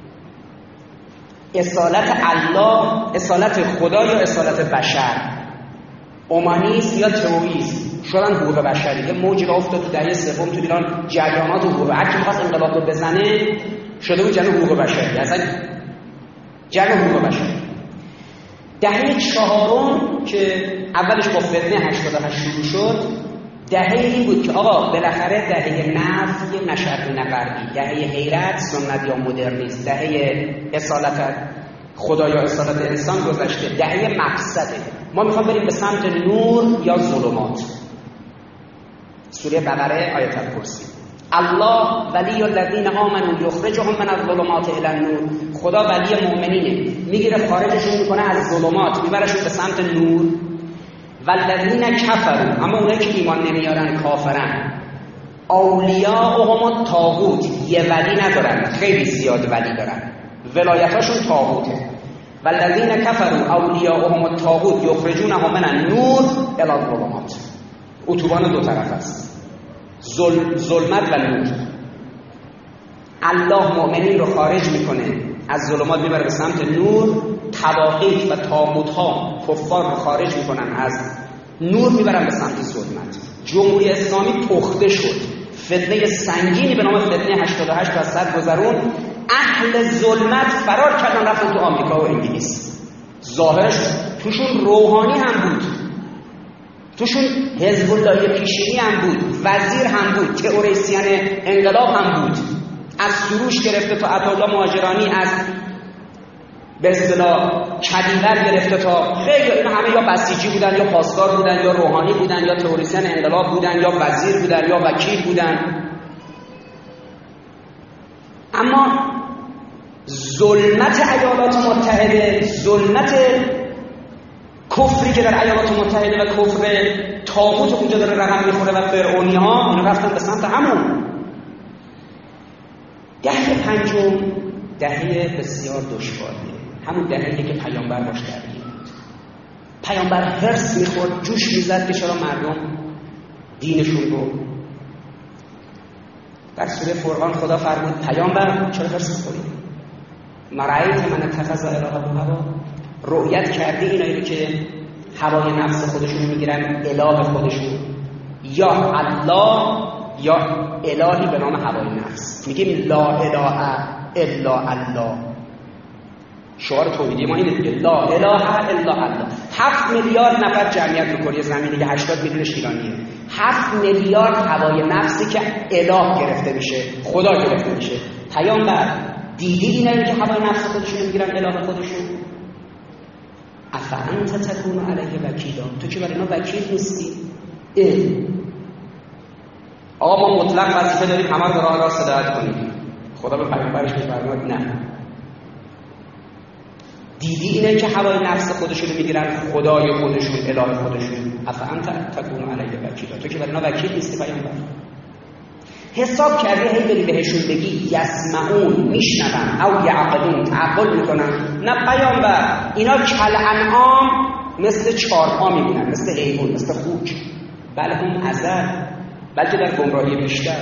اصالت الله، اصالت خدا یا اصالت بشر، اومانیسم یا تئوریسم شدن حقوق بشری. یه موجی را افتاد تو دهه سوم تو ایران، جریانات حقوق، هر کی می‌خواست انقلاب رو بزنه شده بود جنگ حقوق بشری، اصلا جنگ حقوق بشری. دهه چهارم که اولش با فتنه هشتاد و هشت شروع شد، دهه این بود که آقا بالاخره دهه نفی نه شرقی نه غربی، دهه حیرت سنت یا مدرنیست، دهه اصالت خدا یا اصالت انسان گذشته، دهه مقصده. ما میخوام بریم به سمت نور یا ظلمات. سوره بقره آیت الکرسی. الله ولی الذین آمنوا یخرجهم من الظلمات الی النور. خدا ولی مؤمنینه، میگیره خارجشون میکنه از ظلمات میبرشون به سمت نور. والذین کفروا، اما اونایی که ایمان نمیارن کافرن، اولیاءهم الطاغوت، یه ولی ندارن، خیلی زیاد ولی دارن، ولایتاشون طاغوته. والذین کفروا اولیاءهم الطاغوت یخرجونهم من النور الی الظلمات. اتوبان دو طرف است، ظل، ظلمت و نور. الله مؤمنین رو خارج میکنه از ظلمات میبره به سمت نور. طواغیت و طاغوت‌ها کفار رو خارج میکنن، از نور میبرن به سمت ظلمت. جمهوری اسلامی پخته شد، فتنه سنگینی به نام فتنه هشتاد و هشت از سر گذرون. اهل ظلمت فرار کردن رفتن تو آمریکا و انگلیس. ظاهرش توشون روحانی هم بود، توشون حزب الله پیشینی هم بود، وزیر هم بود، تئوریسین انقلاب هم بود، از سروش گرفته تا عطاالله مهاجرانی، از به اصطلاح کدیور گرفته تا خیلی اینا همه یا بسیجی بودن یا پاسدار بودن یا روحانی بودن یا تئوریسین انقلاب بودن یا وزیر بودن یا وکیل بودن. اما ظلمت ایالات متحده، ظلمت کفری که در ایالات متحده و کفر طاغوت اونجا داره رقم میخوره و فرعونی ها، اینا رفتن به سمت همون. دهه پنجم دهه بسیار دشواریه، همون دهه‌ای که پیامبر باش درگیر بود. پیامبر حرص میخورد، جوش میزد که چرا مردم دینشون رو. در سوره فرقان خدا فرمود پیامبر چرا حرص میخوری؟ مرایت من اتخذ الهه هوا، رؤیت کردی اینایی رو که هوای نفس خودشون میگیرن اله خودشون، یا الله یا الهی به نام هوای نفس. میگیم لا اله الا الله، شعار توحیدی ما اینه دیگه، لا اله الا الله. هفت میلیارد نفر جمعیت رو کره زمین دیگه، هشتاد میلیونش ایرانیه. هفت میلیارد هوای نفسی که اله گرفته میشه، خدا گرفته میشه. پیامبر دیدی اینایی که هوای نفس خودشون میگیرن اله خودشون؟ افانت تکون علیه وکیلا، تو که برای اینا وکیل نیستی؟ آقا ما مطلق وظیفه داریم همه رو راه راست هدایت کنیم. خدا به پیامبرش میفرماد نه. دیدی اینه که هوای نفس خودشون میگیرن خدای خودشون، اله خودشون؟ افانت تکون علیه وکیلا، تو که برای اینا وکیل نیستی پیامبر؟ حساب کرده هی بری بهشون بگی یسمعون، میشنون، او یعقلون، تعقل میکنن؟ نه پیامبر، اینا کل انعام مثل چارپا میبینن، مثل حیوان، مثل خوک، بل هم ازل، بلکه در گمراهی بیشتر.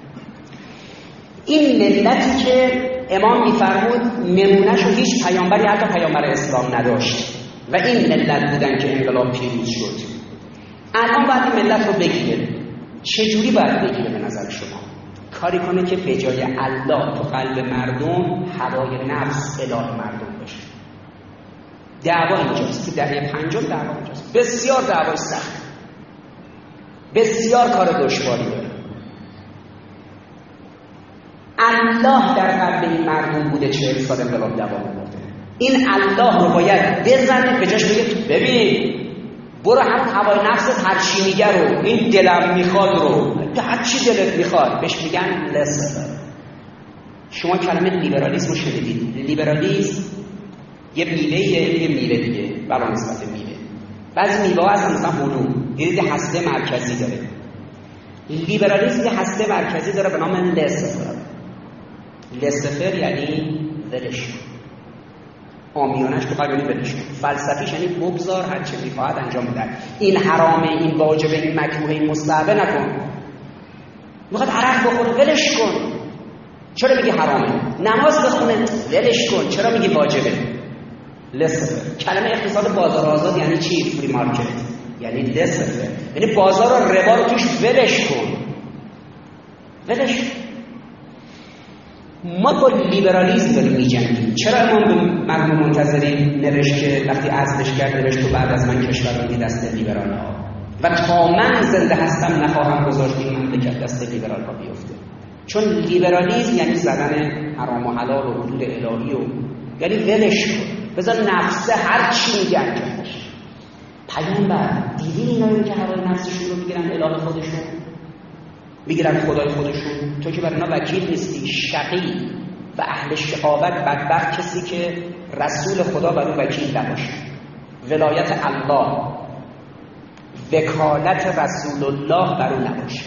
این ملتی که امام میفرمود نمونهشو هیچ پیامبری حتی پیامبر اسلام نداشت و این ملت بودن که انقلاب پیروز شد. الان باید این ملت رو بگیره. چجوری باید بگیره به نظر شما؟ کاری کنه که به جای الله تو قلب مردم هوای نفس اله مردم باشه. دعوا اینجاست، تو دهه پنجم دعوا اینجاست. بسیار دعوای سخت، بسیار کار دشواری داره. الله در قلب این مردم بوده چهل سال انقلاب دوام آورده. این الله رو باید بزنه به جاش بگه ببین برو هم هوای نفست هر چی میگه رو، این دلم میخواد رو، هر چی دلت میخواد، بهش میگن لسه. شما کلمه لیبرالیسم رو شنیدید؟ لیبرالیسم یه میوه‌ایه، یه میوه دیگه بلا نسبت میوه. بعضی میوه‌ها هستن مثلا هلو، دیدید هسته مرکزی داره. لیبرالیسم یه هسته مرکزی داره به نام لسه. لسه یعنی ولش، آمیانش تو قلبی ولش. فلسفیش یعنی بگذار هر چه میخواهد انجام بده. این حرامه، این واجبه، این مکروه، این مستحبه نکن. میخواد عرق بخوره ولش کن. چرا میگی حرامه؟ نماز بخونه ولش کن. چرا میگی واجبه؟ لسه. کلمه اقتصاد بازار آزاد یعنی چی؟ فری مارکت یعنی لسه، یعنی بازار و ربا رو توش ولش کن. ولش. ما با لیبرالیسم داریم می‌جنگیم. چرا امام به مرحوم منتظری نوشت که وقتی عزلش کرد نوشت تو بعد از من کشور رو دست لیبرال‌ها و تا من زنده هستم نخواهم گذاشت این مملکت دست لیبرال‌ها بیفته. چون لیبرالیسم یعنی زدن حرام و حلال و حدود الهی و یعنی ولش کن، بذار نفسه هر چی میگه انجامش. پیامبر دیدی اینا که هوای نفسشون رو میگیرن اله خودشون، میگیرن خدای خودشون. تو که برای اینا وکیل نیستی. شقی و اهل شقاوت بدبخت کسی که رسول خدا برای وکیل نباشه. ولایت الله، وکالت رسول الله برای نباشه.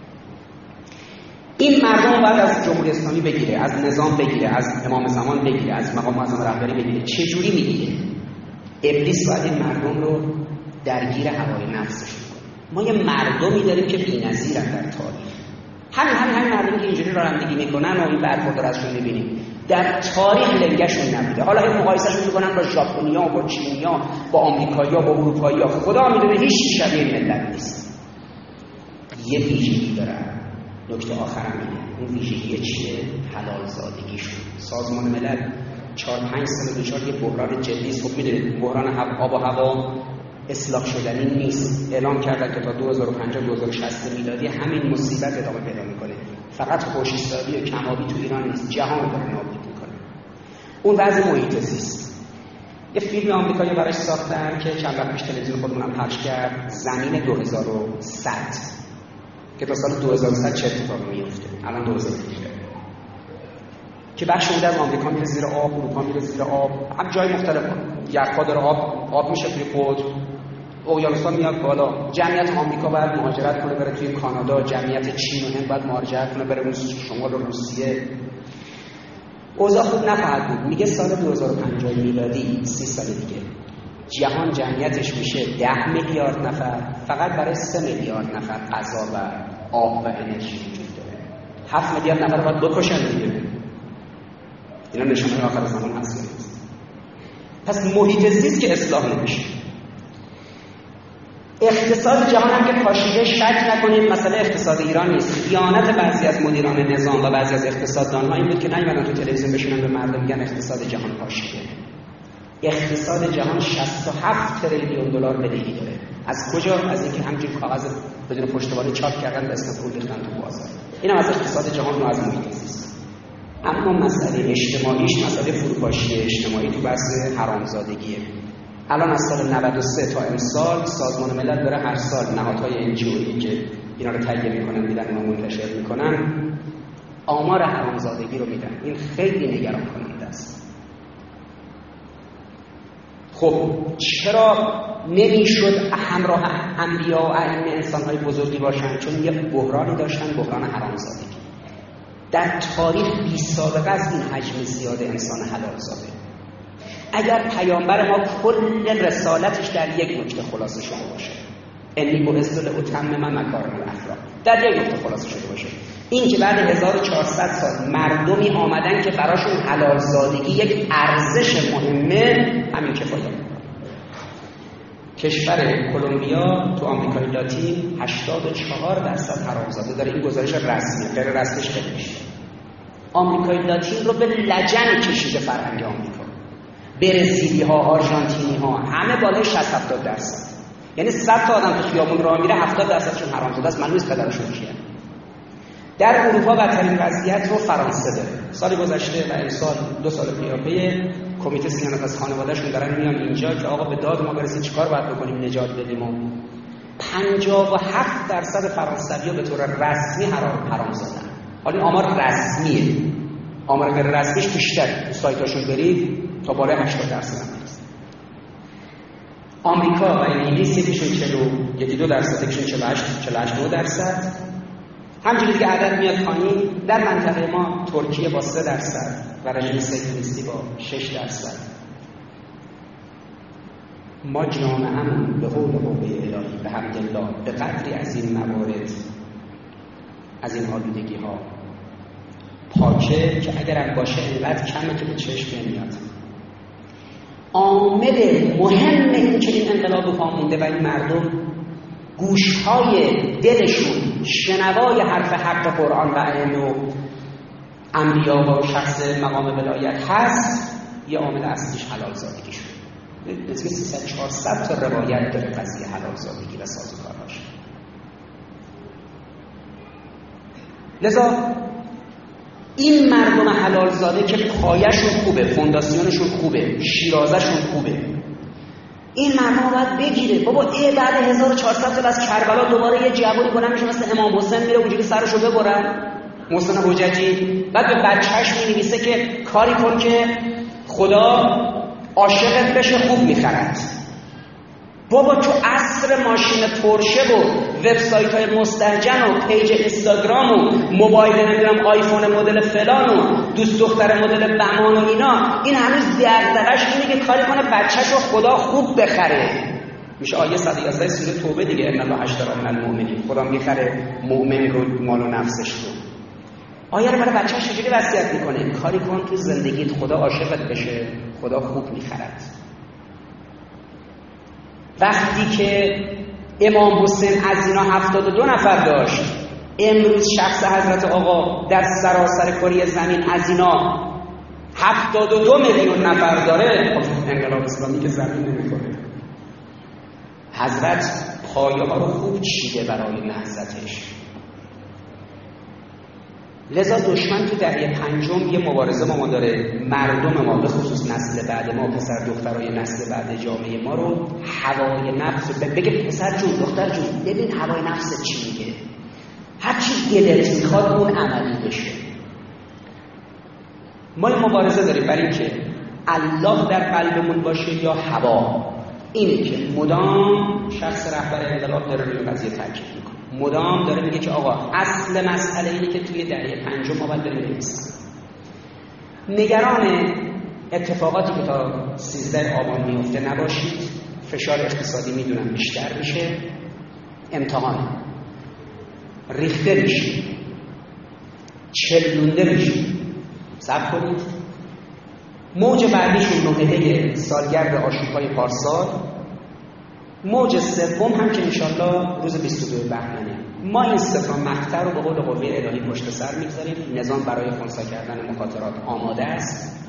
این مردم باید از جمهوری اسلامی بگیره، از نظام بگیره، از امام زمان بگیره، از مقام معظم رهبری بگیره. چجوری میگیره؟ ابلیس باید این مردم رو درگیر هوای نفسش کنه. ما یه مردمی داریم که بی‌نظیرن در تاریخ. همین همین همین مردمی که اینجوری رانندگی میکنن و این برخورد رو ازشون میبینیم. در تاریخ لنگشون نبوده. حالا این مقایسهشون میکنن با ژاپنیا، با چینیا، با آمریکایی‌ها، با اروپایی‌ها. خدا میدونه هیچ شبیه ملت نیست. یه ویژگی دارن. نکته آخرم اینه. اون ویژگی چیه؟ حلال زادگیشون. سازمان ملل چهار پنج سال دچار یه بحران جدی است. خب میدونید بحران آب و هوا اصلاح شدنی نیست. اعلام کردن که تا دو هزار و پنجاه دو هزار و شصت میلادی همین مصیبت ادامه پیدا میکنه. فقط خشکسالی و کم‌آبی تو ایران نیست، جهان رو داره نابود میکنه. اون وضع محیط زیست. یه فیلم آمریکایی براش ساختن که چند وقت پیش تلویزیون خودمونم پخش کرد، زمین دو هزار و صد، که تا سال دو هزار و صد چه اتفاقی میفته. الان دو هزار و صد که بخش عمده از آمریکا میره زیر آب، اروپا میره زیر آب، هم جای مختلف یخ‌ها داره آب آب میشه توی قطب، اقیانوس‌ها میاد بالا. جمعیت آمریکا باید مهاجرت کنه بره توی کانادا، جمعیت چین و هند باید مهاجرت کنه بره شمال روسیه. اوضاع خوب نخواهد بود. میگه سال دو هزار و پنجاه میلادی، سی سال دیگه، جهان جمعیتش میشه ده میلیارد نفر، فقط برای سه میلیارد نفر غذا و آب و انرژی وجود داره. هفت میلیارد نفر باید بکشن دیگه. اینا نشانه آخر زمان هست. پس محیط زیست که اصلاح نمیشه. اقتصاد جهان هم که پاشیده، شک نکنید مسئله اقتصاد ایران نیست. خیانت بعضی از مدیران نظام و بعضی از اقتصاددان‌ها این بود که نیومدن تو تلویزیون بشینن به مردم میگن اقتصاد جهان پاشیده. اقتصاد جهان شصت و هفت تریلیون دلار بدهی داره. از کجا؟ از اینکه همینجور کاغذ بدون پشتوانه چاپ کردن و اسم پول ریختن تو بازار. اینم از اقتصاد جهان و از محیط زیست. اما مسئله اجتماعیش مسئله فروپاشی اجتماعی تو بحث حرامزادگیه. الان از سال نود و سه تا امسال سازمان ملل داره هر سال نهادهای انجیویی که اینا رو تهیه میکنن میدن و منتشر میکنن آمار حرامزادگی رو میدن. این خیلی نگران کننده است. خب چرا نمیشد همراه انبیا و ائمه انسان‌های بزرگی باشن؟ چون یه بحرانی داشتن، بحران حرامزادگی. در تاریخ بی سابقه از این حجم زیاد انسان حلال زاده. اگر پیامبر ما کل رسالتش در یک نکته خلاصه شده باشه، انی بعثت لاتمم مکارم الاخلاق، در یک نکته خلاصه شده باشه، این که بعد هزار و چهارصد سال مردمی آمدن که براشون حلال زادگی یک ارزش مهمه، همین کفایت میکنه. کشور کلمبیا تو آمریکای لاتین هشتاد و چهار درصد حرامزاده داره. این گزارش رسمی، غیر رسمیش خیلی بیشتره. آمریکای لاتین رو به لجن کشیده فرهنگ آمریکا. برزیلی ها، آرژانتینی ها همه بالای شصت هفتاد درصد. یعنی صد تا آدم تو خیابون راه میره هفتاد درصدشون حرامزاده است. معلوم نیست پدرشون کیه. در اروپا بدترین وضعیت رو فرانسه داره. سال گذشته و امسال دو سال پیاپی کمیته صیانت از خانواده‌شون دارن میان اینجا که آقا به داد ما برسیم چیکار باید بکنیم نجات بدیم. و پنجاه و هفت درصد فرانسوی‌ها به طور رسمی حرام حرام زدن. حالا آمار رسمیه. آمار غیر رسمیش بیشتره. تو سایتاشون برید تا بالای هشتاد درصد هم هست. آمریکا و انگلیس یکیشون چهل و دو درصد، یکیشون چهل و هشت چهل و هشت درصد. همچنین که عدد میاد پایین، در منطقه ما ترکیه با سه درصد و رژیم سیکولیستی با شش درصد. ما جامعه‌مون به حول و قوه الهی به حمدالله به قدری از این موارد، از این آلودگی ها پاکه که اگرم باشه اینقدر کمه که به چشم نمیاد. عامل مهم این که این انقلاب پا مونده و این مردم گوشهای دلشون شنوای حرف حق قرآن و ائمه و انبیا و شخص مقام ولایت هست، یه عامل اصلیش حلال زادگی شد. نزدیک سیصد چهارصد تا روایت داره قضیه حلال زادگی و سازوکاراش. لذا این مردم حلال زاده که پایه‌شون خوبه، فونداسیونشون خوبه، شیرازه‌شون خوبه، این مردم باید بگیره. بابا ای بعد هزار و چهارصد سال از کربلا دوباره یه جوانی بلند میشه مثل امام حسین میره اونجوری سرشو ببرن، محسن حجتی، بعد به بچه‌ش مینویسه که کاری کن که خدا عاشقت بشه خوب میخرد. بابا تو عصر ماشین پورشه و وبسایت‌های مستهجن و پیج اینستاگرام و موبایل نمیدونم آیفون مدل فلان و دوست دختر مدل بمان و اینا، این هنوز دغدغه‌اش اینه که کاری کنه بچه‌شو خدا خوب بخره. میشه آیه صد و یازده سوره توبه دیگه، ان الله اشتری من المؤمنین، خدا میخره مؤمن رو مال و نفسش رو. آیا رو برای بچه‌ش چجوری وصیت میکنه؟ کاری کن تو زندگیت خدا عاشقت بشه، خدا خوب میخرد. وقتی که امام حسین از اینا هفتاد و دو نفر داشت، امروز شخص حضرت آقا در سراسر کره زمین از اینا هفتاد و دو میلیون نفر داره. انقلاب اسلامی که زمین نمیکنه. حضرت پایه ها رو خوب چیده برای نهضتش. لذا دشمن تو دهه پنجم یه مبارزه با ما داره. مردم ما به خصوص نسل بعد ما، پسر دخترای نسل بعد جامعه ما رو هوای نفس بگه پسر جون دختر جون ببین هوای نفس چی میگه، هر چی دلت میخواد اون عملی بشه. ما این مبارزه داریم برای اینکه الله در قلبمون باشه یا هوا. اینه که مدام شخص رهبر انقلاب داره روی قضیه تاکید میکنه، مدام داره میگه که آقا اصل مسئله اینه که توی دهه پنجم ما باید بریم بنویسیم. نگران اتفاقاتی که تا سیزده آبان میفته نباشید. فشار اقتصادی میدونم بیشتر میشه، امتحان ریخته میشه، چلونده میشه. صبر کنید. موج بعدیشون نوحده سالگرد آشوب‌های پارسال، موج سوم هم که انشالله روز بیست و دو بهمنه. ما این سه تا مقطع رو به قول قوه الهی پشت سر میگذاریم. نظام برای خنثی کردن مخاطرات آماده است.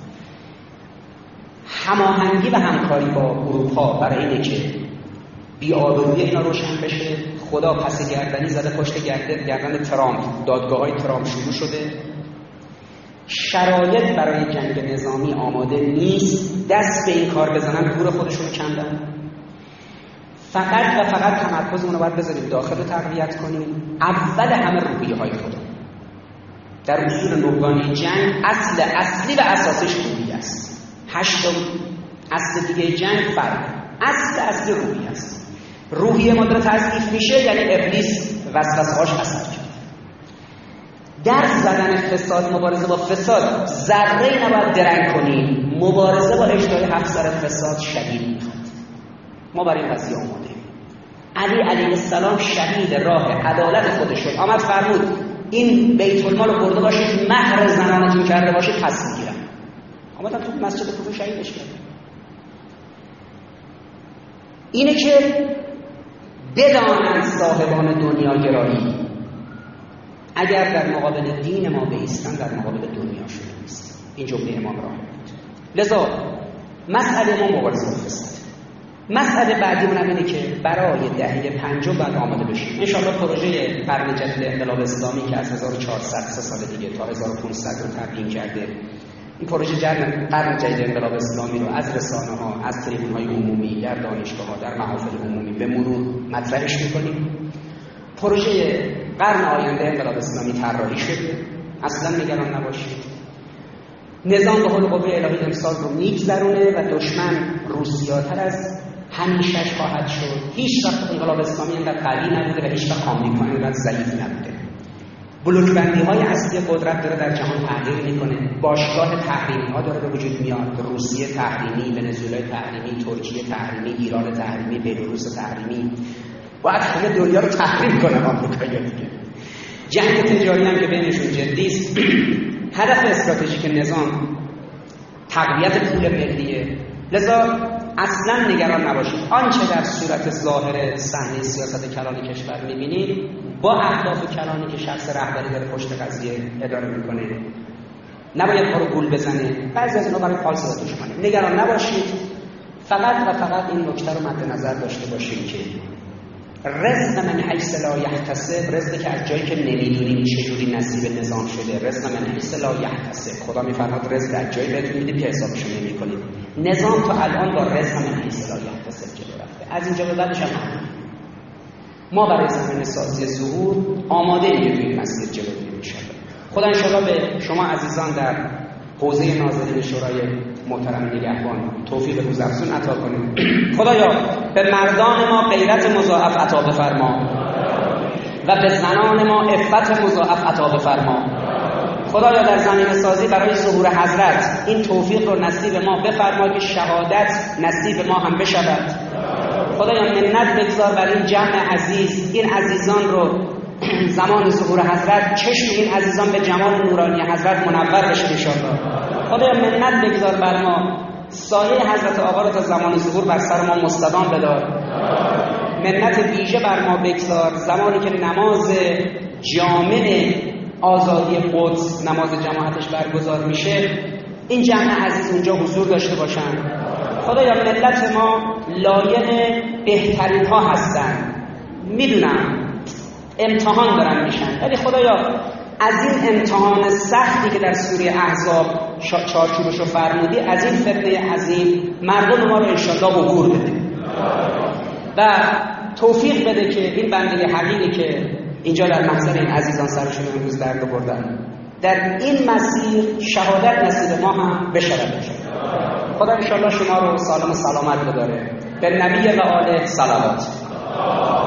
هماهنگی و همکاری با اروپا برای اینه که بی‌آبرویی اینا روشن بشه. خدا پس گردنی زده پشت گردن ترامپ، دادگاه‌های ترامپ شروع شده. شرایط برای جنگ نظامی آماده نیست. دست به این کار بزنن گور خودشون رو کندن. فقط و فقط تمرکزمون رو باید بذاریم داخل رو تقویت کنیم. اول همه روحیه های خدا. در اصول نوگانی جنگ اصل اصلی و اساسش روحیه است. هشت اصل دیگه جنگ فرق. اصل اصلی روحیه است. روحیه ما داره تضعیف میشه، یعنی ابلیس وسوسه‌هاش اثر کرد. در زدن فساد، مبارزه با فساد ذره‌ای نباید درنگ کنیم. مبارزه با اجرای هفت سر فساد شدید میخواد. ما برای این قضیه آماده. علی علیه السلام شهید راه عدالت خودش شد. آمد فرمود این بیت المال رو برده باشید، مهر زنانتون کرده باشید پس میگیرم. آمدن تو مسجد کوفه شهیدش کرد. اینه که بدانند صاحبان دنیا گرایی اگر در مقابل دین ما بایستن در مقابل دنیا شده نیست. این جمله امام راه بود. لذا مسئله ما مبارزه با فساد. مسئله بعدیمون هم اینه که برای دهه پنجم باید آماده بشیم. انشاءالله پروژه قرن جدید انقلاب اسلامی که از هزار و چهارصد سه سال دیگه تا هزار و پانصد رو تبیین کرده، این پروژه قرن جدید انقلاب اسلامی رو از رسانه‌ها، از تریبون‌های عمومی، در دانشگاه‌ها، در محافل عمومی به مرور مطرحش می‌کنیم. پروژه قرن آینده انقلاب اسلامی طراحی شده. اصلا نگران نباشید. نظام به قول قوه الهی امسال رو میگذرونه و دشمن روسیاتر از همیشهش خواهد شد. هیچ وقت انقلاب اسلامی اینقدر قوی نبوده و هیچ وقت آمریکا اینقدر ضعیف نبوده. بلوک‌بندی های اصلی قدرت داره در جهان تغییر میکنه. باشگاه تحریمی ها داره به وجود میاد. روسیه تحریمی، ونزوئلا تحریمی، ترکیه تحریمی، ایران تحریمی، بلاروس تحریمی. باید همه دنیا رو تحریم کنه آمریکایی‌ها دیگه. جنگ تجاری هم که بینشون جدی است. هدف استراتژیک نظام تقویت پول ملیه. لذا اصلا نگران نباشید. آنچه در صورت ظاهر صحنه سیاست کلان کشور می‌بینید با اهداف کلانی که شخص رهبری داره پشت قضیه اداره میکنه. نباید کارو گول بزنه. بعضی از اینا برای پالس دشمنه. نگران نباشید. فقط و فقط این نکته رو مد نظر داشته باشید که رزق من حیث لا یحتسب، رزقی که از جایی که نمیدونیم چجوری نصیب نظام شده. رزق من حیث لا یحتسب، خدا میفرماد رزق از جایی بهتون میدیم که حسابش نمیکنید. نظام تا الان با رزق من حیث لا یحتسب جلو رفته. از اینجا به بعدش هم ما برای زمینه سازی ظهور آماده ایم که توی مسیر جلو بریم ان شاء الله. خدا ان شاء الله به شما عزیزان در حوزه ناظرین شورای محترم نگهبان توفیق روزافزون عطا کنه. خدایا به مردان ما غیرت مضاعف عطا بفرما و به زنان ما عفت مضاعف عطا بفرما. خدایا در زمینه سازی برای ظهور حضرت این توفیق رو نصیب ما بفرما که شهادت نصیب ما هم بشود. خدایا منت بگذار بر این جمع عزیز، این عزیزان رو زمان ظهور حضرت چشم این عزیزان به جمال نورانی حضرت منور بشه انشاءالله. خدایا منت بگذار بر ما، سایه حضرت آقا رو تا زمان ظهور بر سر ما مستدام بدار. منت ویژه بر ما بگذار زمانی که نماز جامع آزادی قدس، نماز جماعتش برگزار میشه، این جمع عزیز اونجا حضور داشته باشن. خدایا ملت ما لایق بهترین ها هستن، میدونم امتحان دارن میشن، ولی خدایا از این امتحان سختی که در سوره احزاب چارچوبشو فرمودی، از این فتنه عظیم مردم ما رو انشاءالله عبور بده و توفیق بده که این بنده حقیقی که اینجا در محضر این عزیزان سرشون امروز درد بردن، در این مسیر شهادت نصیب ما هم بشود. خدا انشاءالله شما رو سالم و سلامت بداره. به نبی و آله صلوات.